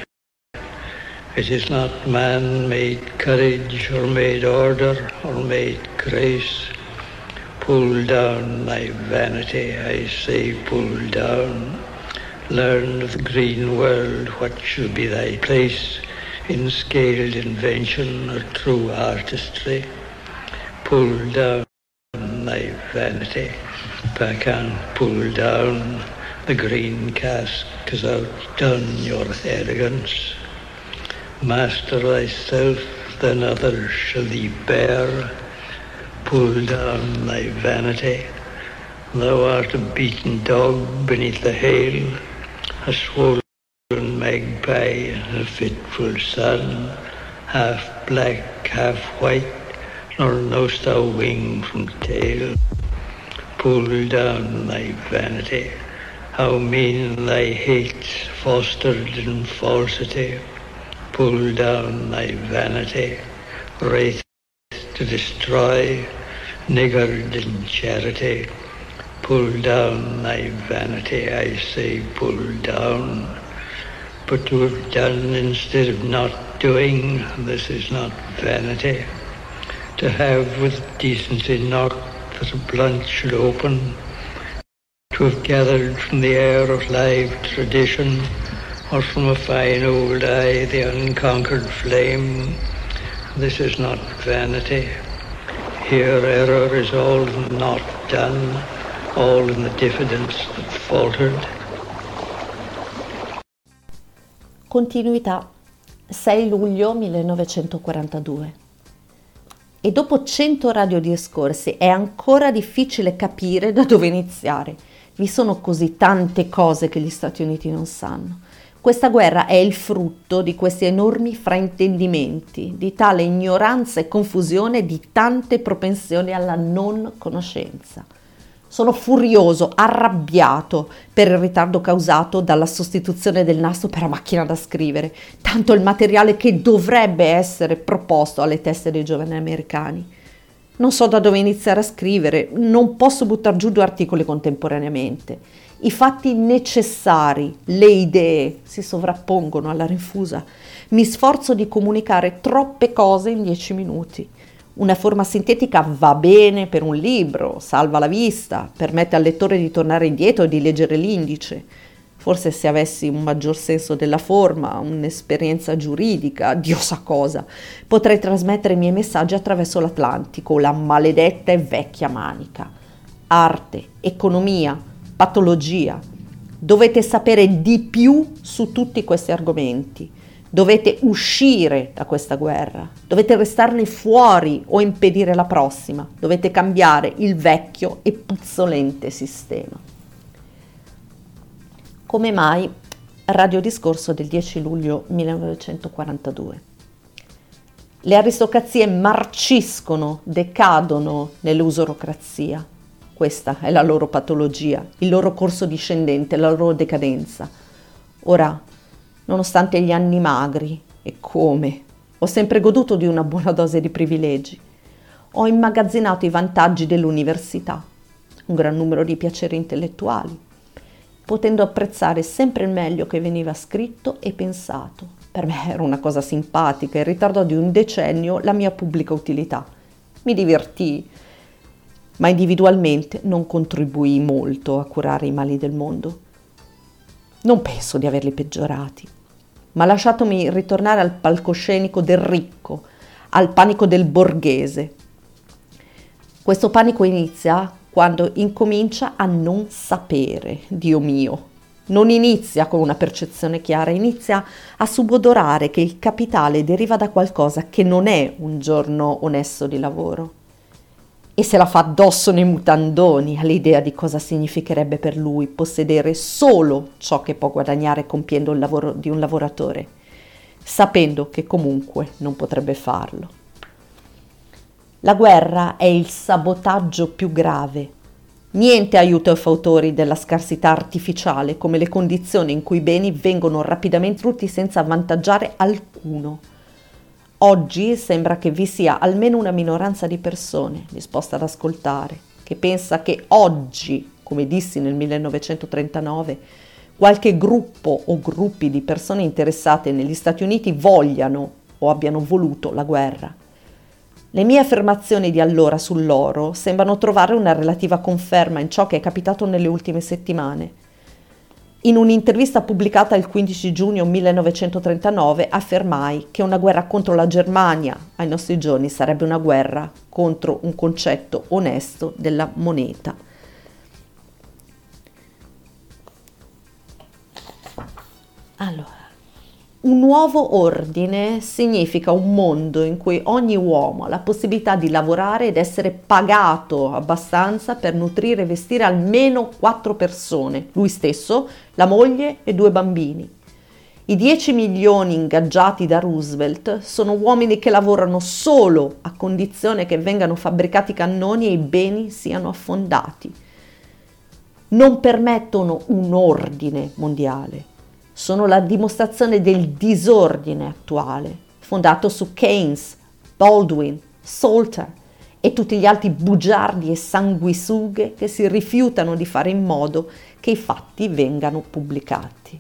It is not man made courage, or made order, or made grace. Pull down thy vanity, I say pull down. Learn of the green world what shall be thy place in scaled invention or true artistry. Pull down thy vanity, Bacchant, pull down. The green cask has outdone your arrogance. Master thyself, then others shall thee bear. Pull down thy vanity. Thou art a beaten dog beneath the hail, a swollen magpie in a fitful sun, half black, half white, nor knowst thou wing from tail. Pull down thy vanity. How mean thy hates, fostered in falsity. Pull down thy vanity, wraith to destroy, niggard in charity. Pull down thy vanity, I say pull down. But to have done instead of not doing, this is not vanity. To have with decency knocked that a blunt should open, to have gathered from the air of live tradition, or from a fine old eye the unconquered flame, this is not vanity. Here error is all not done, all in the diffidence that faltered. Continuità, 6 luglio 1942. E dopo 100 radiodiscorsi è ancora difficile capire da dove iniziare. Vi sono così tante cose che gli Stati Uniti non sanno. Questa guerra è il frutto di questi enormi fraintendimenti, di tale ignoranza e confusione, di tante propensioni alla non conoscenza. Sono furioso, arrabbiato per il ritardo causato dalla sostituzione del nastro per la macchina da scrivere, tanto il materiale che dovrebbe essere proposto alle teste dei giovani americani. Non so da dove iniziare a scrivere, non posso buttar giù 2 articoli contemporaneamente. I fatti necessari, le idee si sovrappongono alla rinfusa. Mi sforzo di comunicare troppe cose in 10 minuti. Una forma sintetica va bene per un libro, salva la vista, permette al lettore di tornare indietro e di leggere l'indice. Forse se avessi un maggior senso della forma, un'esperienza giuridica, Dio sa cosa, potrei trasmettere i miei messaggi attraverso l'Atlantico, la maledetta e vecchia manica. Arte, economia, patologia. Dovete sapere di più su tutti questi argomenti. Dovete uscire da questa guerra. Dovete restarne fuori o impedire la prossima. Dovete cambiare il vecchio e puzzolente sistema. Come mai? Radiodiscorso del 10 luglio 1942. Le aristocrazie marciscono, decadono nell'usurocrazia. Questa è la loro patologia, il loro corso discendente, la loro decadenza. Ora, nonostante gli anni magri, e come, ho sempre goduto di una buona dose di privilegi. Ho immagazzinato i vantaggi dell'università, un gran numero di piaceri intellettuali, potendo apprezzare sempre il meglio che veniva scritto e pensato. Per me era una cosa simpatica e ritardò di un decennio la mia pubblica utilità. Mi divertii, ma individualmente non contribuii molto a curare i mali del mondo. Non penso di averli peggiorati, ma lasciatomi ritornare al palcoscenico del ricco, al panico del borghese. Questo panico inizia quando incomincia a non sapere, Dio mio. Non inizia con una percezione chiara, inizia a subodorare che il capitale deriva da qualcosa che non è un giorno onesto di lavoro. E se la fa addosso nei mutandoni all'idea di cosa significherebbe per lui possedere solo ciò che può guadagnare compiendo il lavoro di un lavoratore, sapendo che comunque non potrebbe farlo. La guerra è il sabotaggio più grave. Niente aiuta i fautori della scarsità artificiale come le condizioni in cui i beni vengono rapidamente distrutti senza avvantaggiare alcuno. Oggi sembra che vi sia almeno una minoranza di persone disposta ad ascoltare, che pensa che oggi, come dissi nel 1939, qualche gruppo o gruppi di persone interessate negli Stati Uniti vogliano o abbiano voluto la guerra. Le mie affermazioni di allora sull'oro sembrano trovare una relativa conferma in ciò che è capitato nelle ultime settimane. In un'intervista pubblicata il 15 giugno 1939 affermai che una guerra contro la Germania ai nostri giorni sarebbe una guerra contro un concetto onesto della moneta. Allora, un nuovo ordine significa un mondo in cui ogni uomo ha la possibilità di lavorare ed essere pagato abbastanza per nutrire e vestire almeno 4 persone, lui stesso, la moglie e 2 bambini. I 10 milioni ingaggiati da Roosevelt sono uomini che lavorano solo a condizione che vengano fabbricati cannoni e i beni siano affondati. Non permettono un ordine mondiale. Sono la dimostrazione del disordine attuale, fondato su Keynes, Baldwin, Salter e tutti gli altri bugiardi e sanguisughe che si rifiutano di fare in modo che i fatti vengano pubblicati.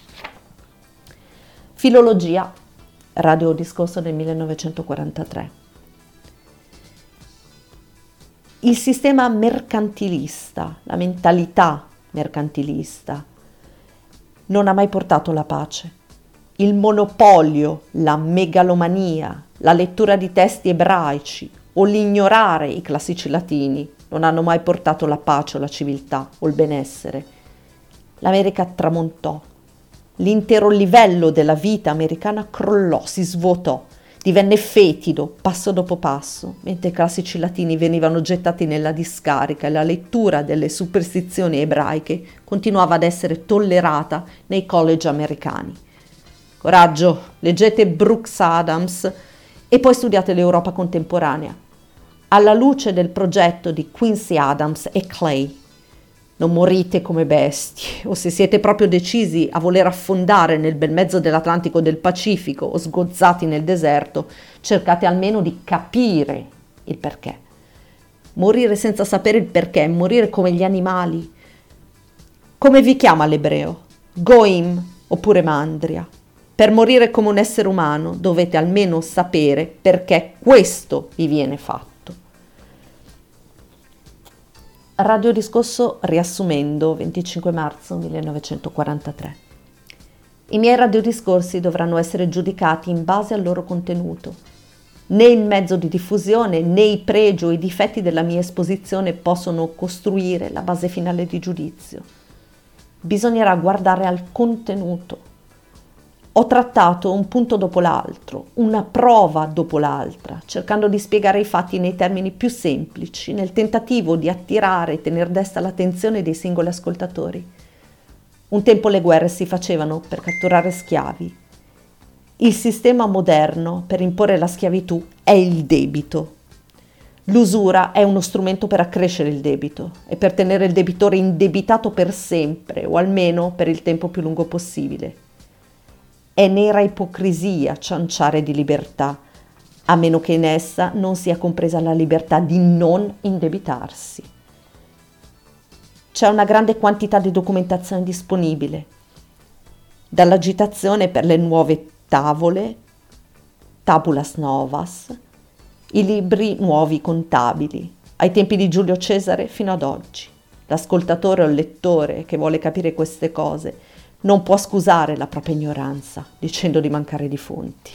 Filologia, radiodiscorso del 1943. Il sistema mercantilista, la mentalità mercantilista, non ha mai portato la pace. Il monopolio, la megalomania, la lettura di testi ebraici o l'ignorare i classici latini non hanno mai portato la pace o la civiltà o il benessere. L'America tramontò. L'intero livello della vita americana crollò, si svuotò, divenne fetido passo dopo passo, mentre i classici latini venivano gettati nella discarica e la lettura delle superstizioni ebraiche continuava ad essere tollerata nei college americani. Coraggio, leggete Brooks Adams e poi studiate l'Europa contemporanea, alla luce del progetto di Quincy Adams e Clay. Non morite come bestie, o se siete proprio decisi a voler affondare nel bel mezzo dell'Atlantico o del Pacifico o sgozzati nel deserto, cercate almeno di capire il perché. Morire senza sapere il perché, morire come gli animali. Come vi chiama l'ebreo? Goim oppure Mandria. Per morire come un essere umano dovete almeno sapere perché questo vi viene fatto. Radiodiscorso riassumendo, 25 marzo 1943. I miei radiodiscorsi dovranno essere giudicati in base al loro contenuto. Né il mezzo di diffusione né i pregi o i difetti della mia esposizione possono costruire la base finale di giudizio. Bisognerà guardare al contenuto. Ho trattato un punto dopo l'altro, una prova dopo l'altra, cercando di spiegare i fatti nei termini più semplici, nel tentativo di attirare e tenere desta l'attenzione dei singoli ascoltatori. Un tempo le guerre si facevano per catturare schiavi. Il sistema moderno per imporre la schiavitù è il debito. L'usura è uno strumento per accrescere il debito e per tenere il debitore indebitato per sempre o almeno per il tempo più lungo possibile. È nera ipocrisia cianciare di libertà, a meno che in essa non sia compresa la libertà di non indebitarsi. C'è una grande quantità di documentazione disponibile, dall'agitazione per le nuove tavole, tabulas novas, i libri nuovi contabili, ai tempi di Giulio Cesare fino ad oggi. L'ascoltatore o il lettore che vuole capire queste cose non può scusare la propria ignoranza dicendo di mancare di fonti.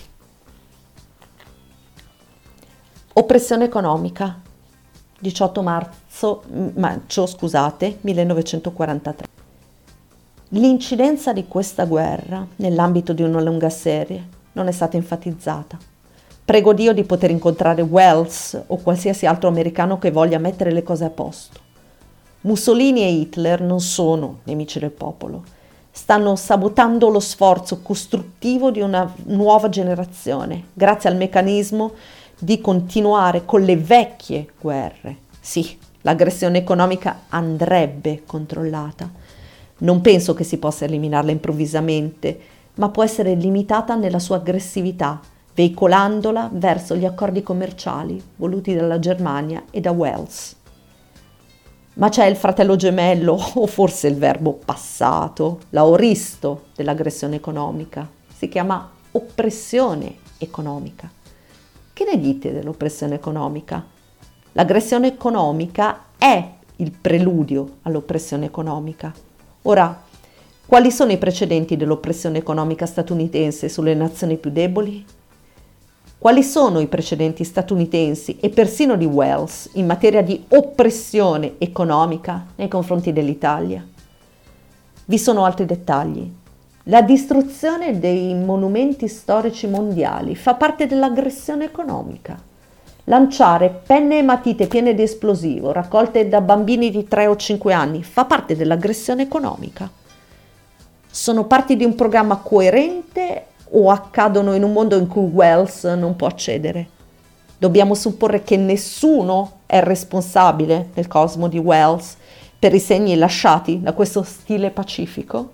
Oppressione economica, 18 maggio 1943. L'incidenza di questa guerra nell'ambito di una lunga serie non è stata enfatizzata. Prego Dio di poter incontrare Wells o qualsiasi altro americano che voglia mettere le cose a posto. Mussolini e Hitler non sono nemici del popolo. Stanno sabotando lo sforzo costruttivo di una nuova generazione, grazie al meccanismo di continuare con le vecchie guerre. Sì, l'aggressione economica andrebbe controllata. Non penso che si possa eliminarla improvvisamente, ma può essere limitata nella sua aggressività, veicolandola verso gli accordi commerciali voluti dalla Germania e da Wells. Ma c'è il fratello gemello, o forse il verbo passato, l'aoristo dell'aggressione economica. Si chiama oppressione economica. Che ne dite dell'oppressione economica? L'aggressione economica è il preludio all'oppressione economica. Ora, quali sono i precedenti dell'oppressione economica statunitense sulle nazioni più deboli? Quali sono i precedenti statunitensi e persino di Wells in materia di oppressione economica nei confronti dell'Italia? Vi sono altri dettagli. La distruzione dei monumenti storici mondiali fa parte dell'aggressione economica. Lanciare penne e matite piene di esplosivo raccolte da bambini di 3 o 5 anni fa parte dell'aggressione economica. Sono parti di un programma coerente o accadono in un mondo in cui Wells non può accedere? Dobbiamo supporre che nessuno è responsabile nel cosmo di Wells per i segni lasciati da questo stile pacifico?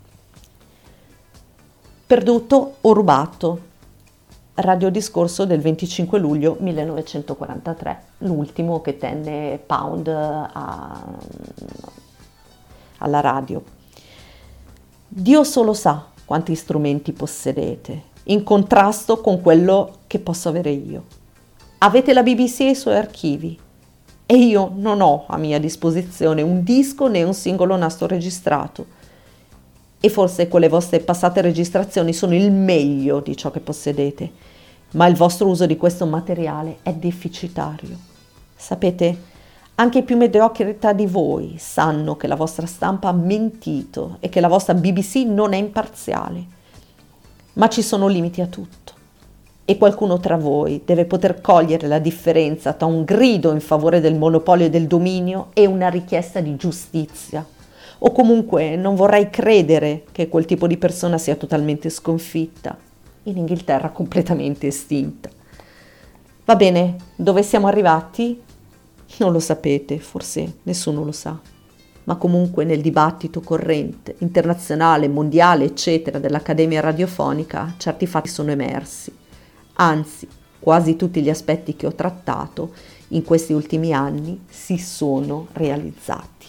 Perduto o rubato? Radiodiscorso del 25 luglio 1943, l'ultimo che tenne Pound alla radio. Dio solo sa quanti strumenti possedete, in contrasto con quello che posso avere io. Avete la BBC e i suoi archivi, e io non ho a mia disposizione un disco né un singolo nastro registrato. E forse quelle vostre passate registrazioni sono il meglio di ciò che possedete, ma il vostro uso di questo materiale è deficitario. Sapete, anche i più mediocri tra di voi sanno che la vostra stampa ha mentito e che la vostra BBC non è imparziale. Ma ci sono limiti a tutto. E qualcuno tra voi deve poter cogliere la differenza tra un grido in favore del monopolio e del dominio e una richiesta di giustizia. O comunque non vorrei credere che quel tipo di persona sia totalmente sconfitta, in Inghilterra completamente estinta. Va bene, dove siamo arrivati? Non lo sapete, forse nessuno lo sa, ma comunque nel dibattito corrente, internazionale, mondiale, eccetera, dell'Accademia Radiofonica, certi fatti sono emersi. Anzi, quasi tutti gli aspetti che ho trattato in questi ultimi anni si sono realizzati.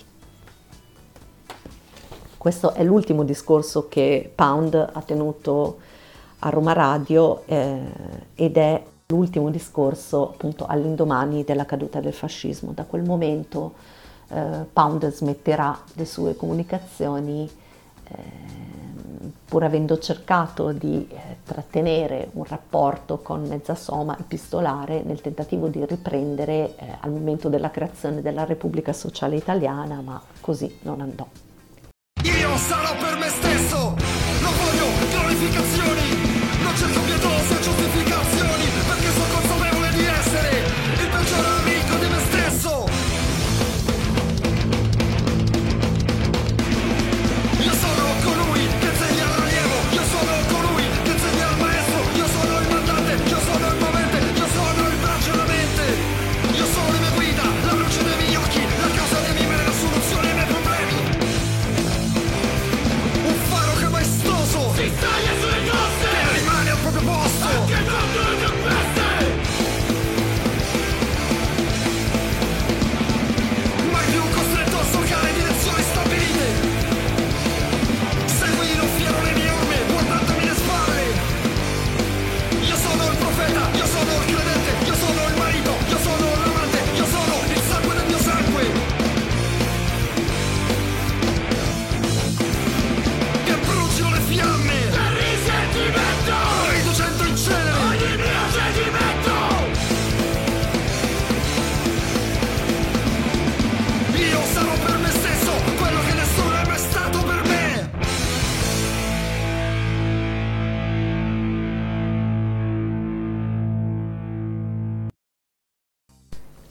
Questo è l'ultimo discorso che Pound ha tenuto a Roma Radio ed è l'ultimo discorso appunto all'indomani della caduta del fascismo. Da quel momento Pound smetterà le sue comunicazioni pur avendo cercato di trattenere un rapporto con Mezzasoma epistolare nel tentativo di riprendere al momento della creazione della Repubblica Sociale Italiana, ma così non andò. Io sarò per me stesso, non voglio glorificazioni, non cerco pietose giustificazioni, perché sono consapevole di essere il peggiore amico di me stesso. Io sono colui che insegna all'allievo, io sono colui che insegna al maestro, io sono il mandante, io sono il movente, io sono il braccio e la mente, io sono la mia guida, la luce dei miei occhi, la causa dei miei mali, la soluzione ai miei problemi. Un faro che maestoso si staglia sulle coste.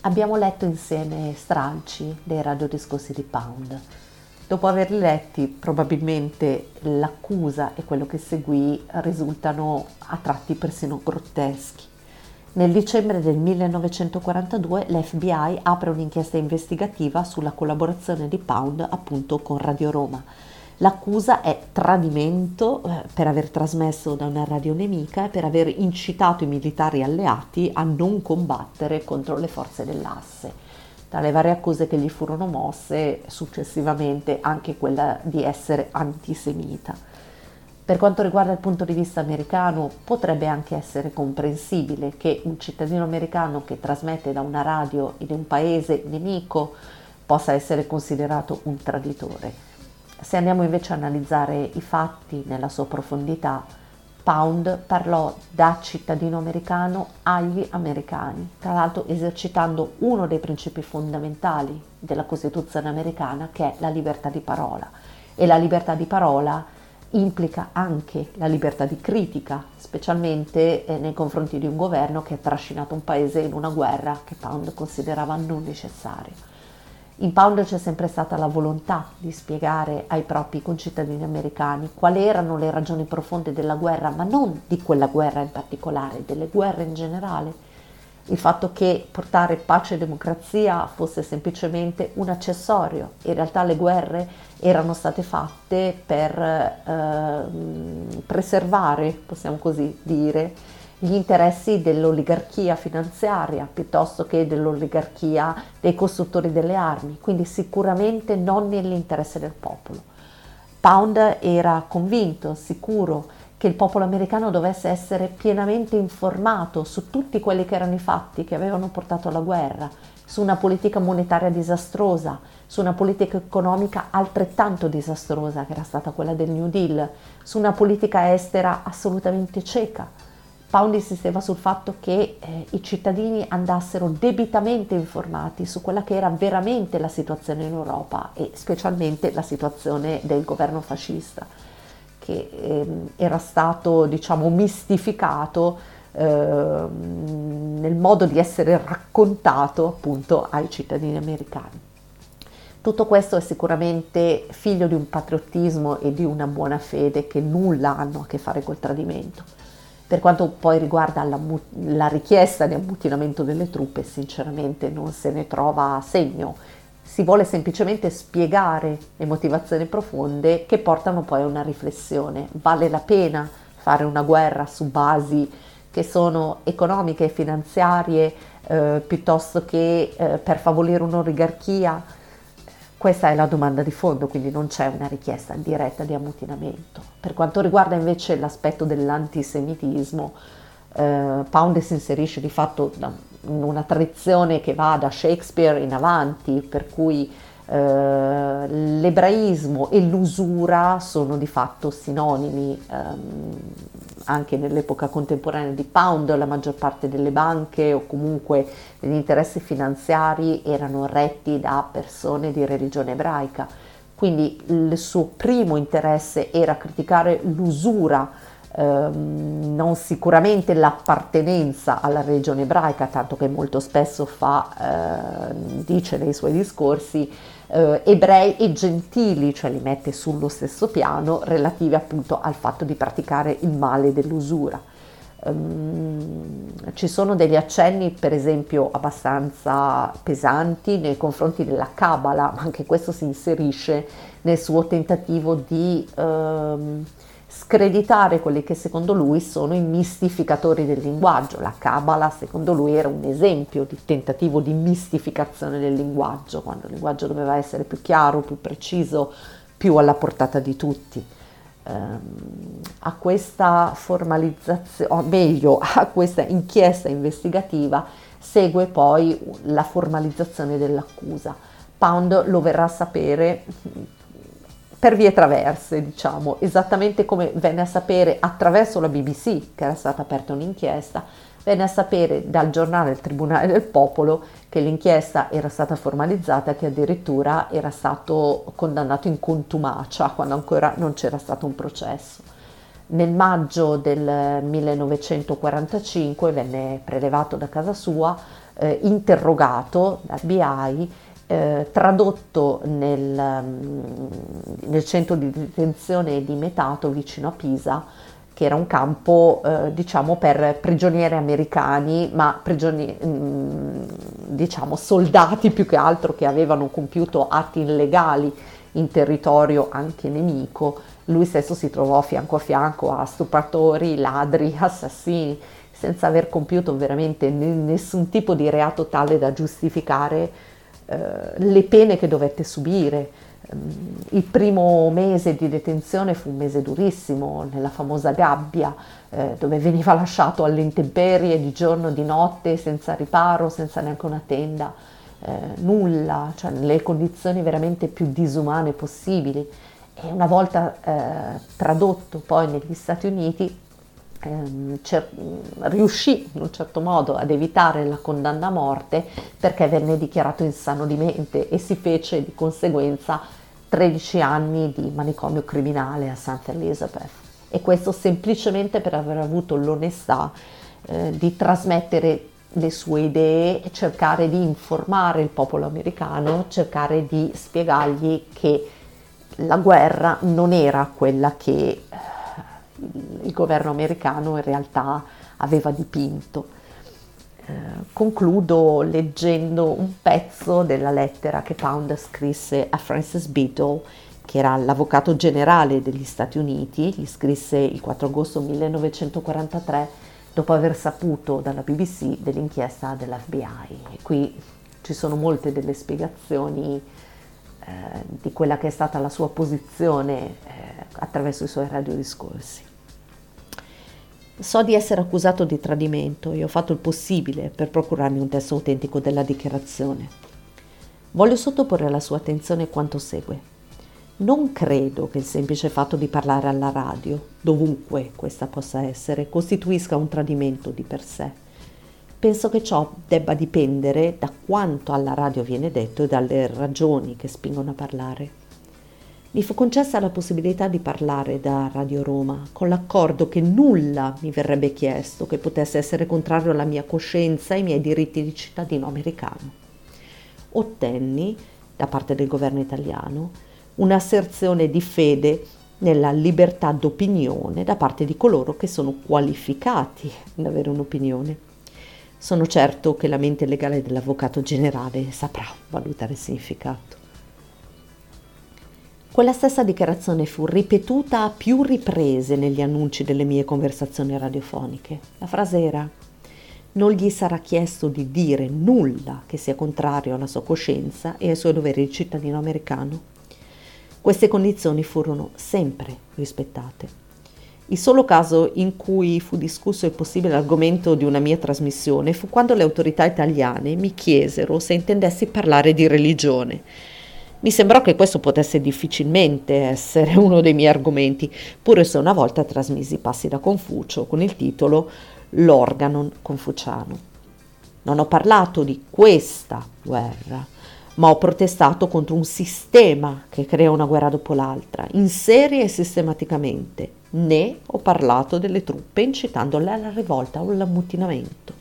abbiamo letto insieme stralci dei radiodiscorsi di Pound. Dopo averli letti, probabilmente l'accusa e quello che seguì risultano a tratti persino grotteschi. Nel dicembre del 1942 l'FBI apre un'inchiesta investigativa sulla collaborazione di Pound appunto con Radio Roma. L'accusa è tradimento per aver trasmesso da una radio nemica e per aver incitato i militari alleati a non combattere contro le forze dell'asse. Tra le varie accuse che gli furono mosse, successivamente anche quella di essere antisemita. Per quanto riguarda il punto di vista americano, potrebbe anche essere comprensibile che un cittadino americano che trasmette da una radio in un paese nemico possa essere considerato un traditore. Se andiamo invece a analizzare i fatti nella sua profondità, Pound parlò da cittadino americano agli americani, tra l'altro esercitando uno dei principi fondamentali della Costituzione americana, che è la libertà di parola. E la libertà di parola implica anche la libertà di critica, specialmente nei confronti di un governo che ha trascinato un paese in una guerra che Pound considerava non necessaria. In Pound c'è sempre stata la volontà di spiegare ai propri concittadini americani quali erano le ragioni profonde della guerra, ma non di quella guerra in particolare, delle guerre in generale. Il fatto che portare pace e democrazia fosse semplicemente un accessorio. In realtà le guerre erano state fatte per preservare, possiamo così dire, gli interessi dell'oligarchia finanziaria piuttosto che dell'oligarchia dei costruttori delle armi, quindi sicuramente non nell'interesse del popolo. Pound era convinto, sicuro, che il popolo americano dovesse essere pienamente informato su tutti quelli che erano i fatti che avevano portato alla guerra, su una politica monetaria disastrosa, su una politica economica altrettanto disastrosa che era stata quella del New Deal, su una politica estera assolutamente cieca. Pound insisteva sul fatto che i cittadini andassero debitamente informati su quella che era veramente la situazione in Europa e specialmente la situazione del governo fascista, che era stato, diciamo, mistificato nel modo di essere raccontato appunto ai cittadini americani. Tutto questo è sicuramente figlio di un patriottismo e di una buona fede che nulla hanno a che fare col tradimento. Per quanto poi riguarda la richiesta di ammutinamento delle truppe, sinceramente non se ne trova segno. Si vuole semplicemente spiegare le motivazioni profonde che portano poi a una riflessione. Vale la pena fare una guerra su basi che sono economiche e finanziarie piuttosto che per favorire un'oligarchia? Questa è la domanda di fondo, quindi non c'è una richiesta diretta di ammutinamento. Per quanto riguarda invece l'aspetto dell'antisemitismo, Pound si inserisce di fatto in una tradizione che va da Shakespeare in avanti, per cui l'ebraismo e l'usura sono di fatto sinonimi. Anche nell'epoca contemporanea di Pound la maggior parte delle banche o comunque degli interessi finanziari erano retti da persone di religione ebraica, quindi il suo primo interesse era criticare l'usura, non sicuramente l'appartenenza alla religione ebraica, tanto che molto spesso dice nei suoi discorsi ebrei e gentili, cioè li mette sullo stesso piano, relativi appunto al fatto di praticare il male dell'usura. Ci sono degli accenni per esempio abbastanza pesanti nei confronti della Cabala, ma anche questo si inserisce nel suo tentativo di screditare quelli che secondo lui sono i mistificatori del linguaggio. La Cabala secondo lui era un esempio di tentativo di mistificazione del linguaggio, quando il linguaggio doveva essere più chiaro, più preciso, più alla portata di tutti. A questa formalizzazione, o meglio a questa inchiesta investigativa segue poi la formalizzazione dell'accusa. Pound lo verrà a sapere per vie traverse, diciamo, esattamente come venne a sapere attraverso la BBC, che era stata aperta un'inchiesta, venne a sapere dal giornale Il Tribunale del Popolo che l'inchiesta era stata formalizzata e che addirittura era stato condannato in contumacia quando ancora non c'era stato un processo. Nel maggio del 1945 venne prelevato da casa sua interrogato dal FBI, tradotto nel centro di detenzione di Metato vicino a Pisa, che era un campo diciamo per prigionieri americani, ma diciamo soldati più che altro che avevano compiuto atti illegali in territorio anche nemico. Lui stesso si trovò fianco a fianco a stupratori, ladri, assassini, senza aver compiuto veramente nessun tipo di reato tale da giustificare le pene che dovette subire. Il primo mese di detenzione fu un mese durissimo, nella famosa gabbia, dove veniva lasciato alle intemperie di giorno e di notte, senza riparo, senza neanche una tenda, nulla, cioè nelle condizioni veramente più disumane possibili. E una volta tradotto poi negli Stati Uniti, riuscì in un certo modo ad evitare la condanna a morte, perché venne dichiarato insano di mente e si fece di conseguenza 13 anni di manicomio criminale a St. Elizabeth, e questo semplicemente per aver avuto l'onestà di trasmettere le sue idee e cercare di informare il popolo americano, cercare di spiegargli che la guerra non era quella che il governo americano in realtà aveva dipinto. Concludo leggendo un pezzo della lettera che Pound scrisse a Francis Biddle, che era l'avvocato generale degli Stati Uniti. Gli scrisse il 4 agosto 1943, dopo aver saputo dalla BBC dell'inchiesta dell'FBI. E qui ci sono molte delle spiegazioni di quella che è stata la sua posizione attraverso i suoi radiodiscorsi. So di essere accusato di tradimento e ho fatto il possibile per procurarmi un testo autentico della dichiarazione. Voglio sottoporre alla sua attenzione quanto segue. Non credo che il semplice fatto di parlare alla radio, dovunque questa possa essere, costituisca un tradimento di per sé. Penso che ciò debba dipendere da quanto alla radio viene detto e dalle ragioni che spingono a parlare. Mi fu concessa la possibilità di parlare da Radio Roma, con l'accordo che nulla mi verrebbe chiesto che potesse essere contrario alla mia coscienza e ai miei diritti di cittadino americano. Ottenni, da parte del governo italiano, un'asserzione di fede nella libertà d'opinione da parte di coloro che sono qualificati ad avere un'opinione. Sono certo che la mente legale dell'avvocato generale saprà valutare il significato. Quella stessa dichiarazione fu ripetuta a più riprese negli annunci delle mie conversazioni radiofoniche. La frase era: non gli sarà chiesto di dire nulla che sia contrario alla sua coscienza e ai suoi doveri di cittadino americano. Queste condizioni furono sempre rispettate. Il solo caso in cui fu discusso il possibile argomento di una mia trasmissione fu quando le autorità italiane mi chiesero se intendessi parlare di religione. Mi sembrò che questo potesse difficilmente essere uno dei miei argomenti, pure se una volta trasmisi Passi da Confucio con il titolo L'organon confuciano. Non ho parlato di questa guerra, ma ho protestato contro un sistema che crea una guerra dopo l'altra, in serie e sistematicamente, né ho parlato delle truppe incitandole alla rivolta o all'ammutinamento.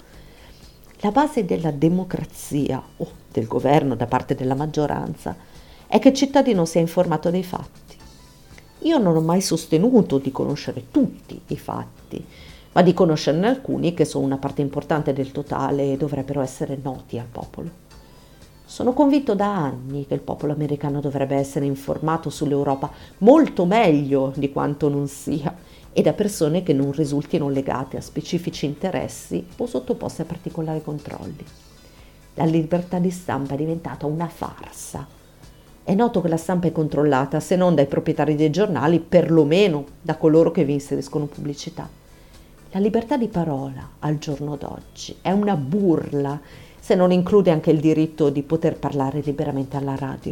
La base della democrazia o del governo da parte della maggioranza è che il cittadino sia informato dei fatti. Io non ho mai sostenuto di conoscere tutti i fatti, ma di conoscerne alcuni che sono una parte importante del totale e dovrebbero essere noti al popolo. Sono convinto da anni che il popolo americano dovrebbe essere informato sull'Europa molto meglio di quanto non sia, e da persone che non risultino legate a specifici interessi o sottoposte a particolari controlli. La libertà di stampa è diventata una farsa. È noto che la stampa è controllata, se non dai proprietari dei giornali, perlomeno da coloro che vi inseriscono pubblicità. La libertà di parola, al giorno d'oggi, è una burla, se non include anche il diritto di poter parlare liberamente alla radio.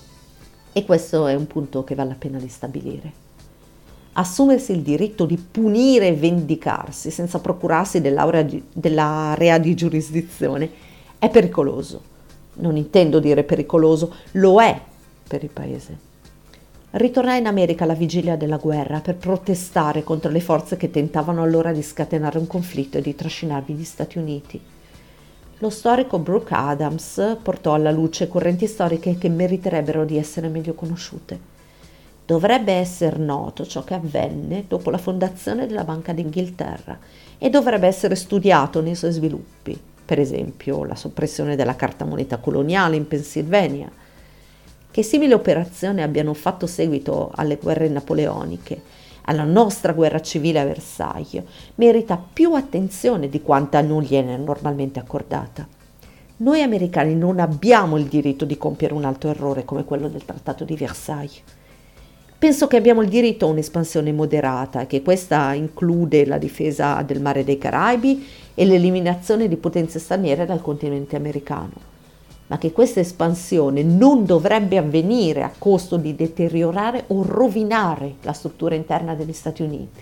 E questo è un punto che vale la pena di stabilire. Assumersi il diritto di punire e vendicarsi senza procurarsi dell'area di giurisdizione è pericoloso. Non intendo dire pericoloso, lo è per il paese. Ritornai in America alla vigilia della guerra per protestare contro le forze che tentavano allora di scatenare un conflitto e di trascinarvi gli Stati Uniti. Lo storico Brooke Adams portò alla luce correnti storiche che meriterebbero di essere meglio conosciute. Dovrebbe essere noto ciò che avvenne dopo la fondazione della Banca d'Inghilterra e dovrebbe essere studiato nei suoi sviluppi, per esempio la soppressione della carta moneta coloniale in Pennsylvania. Che simili operazioni abbiano fatto seguito alle guerre napoleoniche, alla nostra guerra civile a Versailles, merita più attenzione di quanta non gliene è normalmente accordata. Noi americani non abbiamo il diritto di compiere un altro errore come quello del Trattato di Versailles. Penso che abbiamo il diritto a un'espansione moderata e che questa include la difesa del mare dei Caraibi e l'eliminazione di potenze straniere dal continente americano, ma che questa espansione non dovrebbe avvenire a costo di deteriorare o rovinare la struttura interna degli Stati Uniti.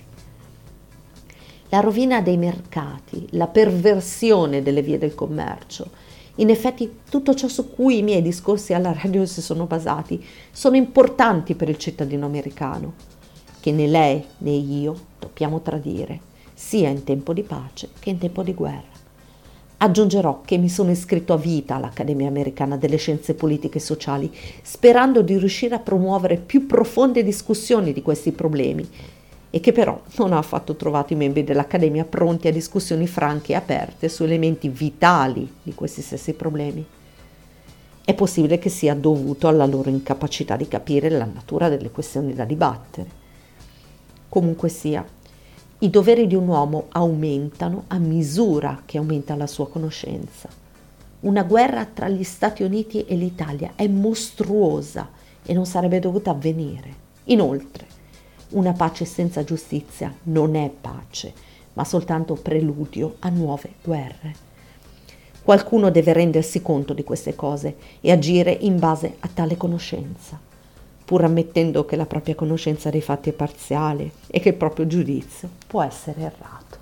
La rovina dei mercati, la perversione delle vie del commercio, in effetti tutto ciò su cui i miei discorsi alla radio si sono basati, sono importanti per il cittadino americano, che né lei né io dobbiamo tradire, sia in tempo di pace che in tempo di guerra. Aggiungerò che mi sono iscritto a vita all'Accademia Americana delle Scienze Politiche e Sociali, sperando di riuscire a promuovere più profonde discussioni di questi problemi, e che però non ho affatto trovato i membri dell'Accademia pronti a discussioni franche e aperte su elementi vitali di questi stessi problemi. È possibile che sia dovuto alla loro incapacità di capire la natura delle questioni da dibattere. Comunque sia, i doveri di un uomo aumentano a misura che aumenta la sua conoscenza. Una guerra tra gli Stati Uniti e l'Italia è mostruosa e non sarebbe dovuta avvenire. Inoltre, una pace senza giustizia non è pace, ma soltanto preludio a nuove guerre. Qualcuno deve rendersi conto di queste cose e agire in base a tale conoscenza, pur ammettendo che la propria conoscenza dei fatti è parziale e che il proprio giudizio può essere errato.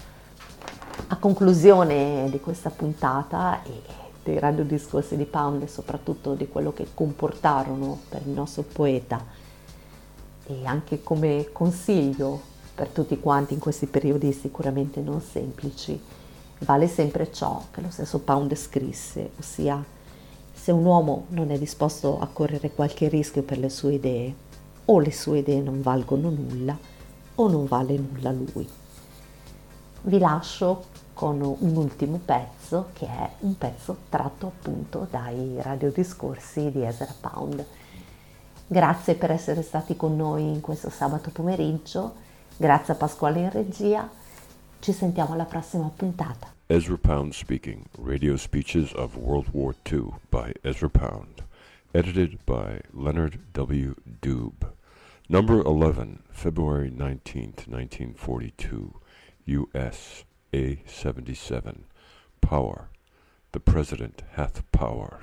A conclusione di questa puntata e dei radiodiscorsi di Pound e soprattutto di quello che comportarono per il nostro poeta e anche come consiglio per tutti quanti in questi periodi sicuramente non semplici, vale sempre ciò che lo stesso Pound scrisse, ossia: se un uomo non è disposto a correre qualche rischio per le sue idee, o le sue idee non valgono nulla, o non vale nulla lui. Vi lascio con un ultimo pezzo, che è un pezzo tratto appunto dai radiodiscorsi di Ezra Pound. Grazie per essere stati con noi in questo sabato pomeriggio, grazie a Pasquale in regia, ci sentiamo alla prossima puntata. Ezra Pound speaking, Radio Speeches of World War II by Ezra Pound, edited by Leonard W. Doob. Number 11, February 19th, 1942, U.S. A77. Power. The President hath power.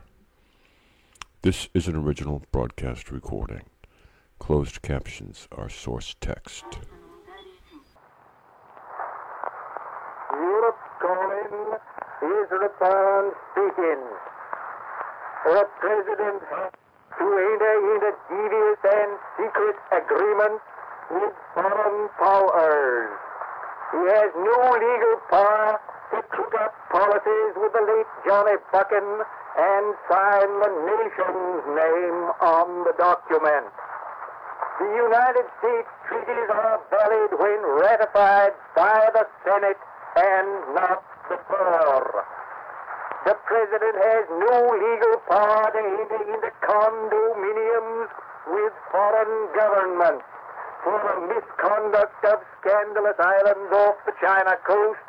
This is an original broadcast recording. Closed captions are source text. Europe calling, Ezra Pound speaking. The President has to enter into devious and secret agreements with foreign powers. He has no legal power to cook up policies with the late Johnny Buchan and sign the nation's name on the document. The United States treaties are valid when ratified by the Senate and not the floor. The President has no legal power to enter into condominiums with foreign governments for the misconduct of scandalous islands off the China coast.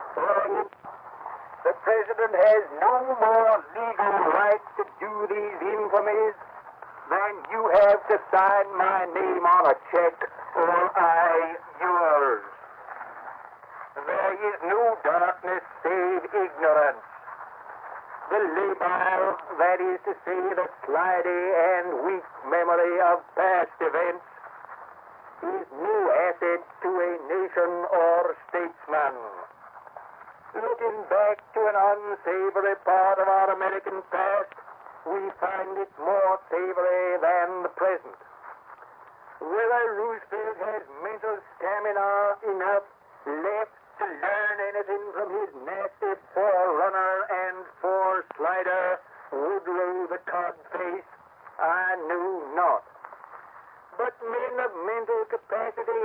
The President has no more legal right to do these infamies than you have to sign my name on a check or I yours. There is no darkness save ignorance. The labile, that is to say, the slidey and weak memory of past events, is no asset to a nation or statesman. Looking back to an unsavory part of our American past, we find it more savory than the present. Whether Roosevelt has mental stamina enough left to learn anything from his nasty forerunner and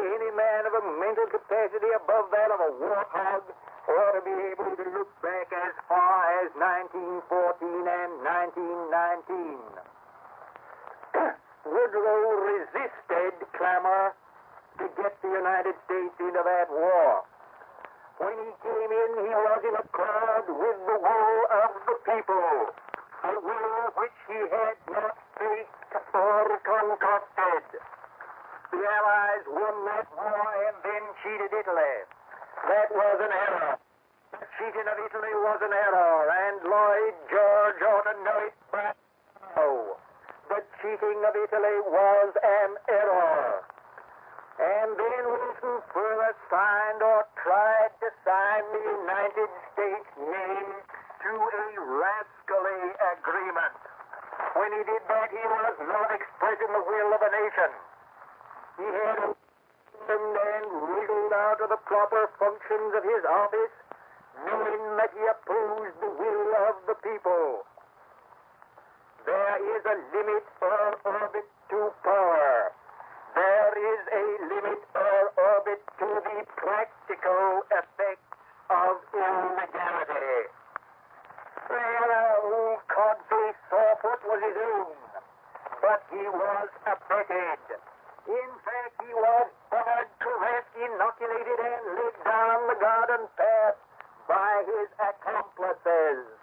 any man of a mental capacity above that of a warthog ought to be able to look back as far as 1914 and 1919. Woodrow resisted clamor to get the United States into that war. When he came in, he was in accord with the will of the people, a will which he had not faked or concocted. The Allies won that war and then cheated Italy. That was an error. The cheating of Italy was an error, and Lloyd George ought to know it by now. The cheating of Italy was an error. And then Wilson further signed or tried to sign the United States name to a rascally agreement. When he did that, he was not expressing the will of a nation. He had and wriggled out of the proper functions of his office, knowing that he opposed the will of the people. There is a limit or orbit to power. There is a limit or orbit to the practical effects of illegality. Old codface Sawfoot was his own, but he was abetted. In fact, he was bothered, caressed, inoculated, and led down the garden path by his accomplices.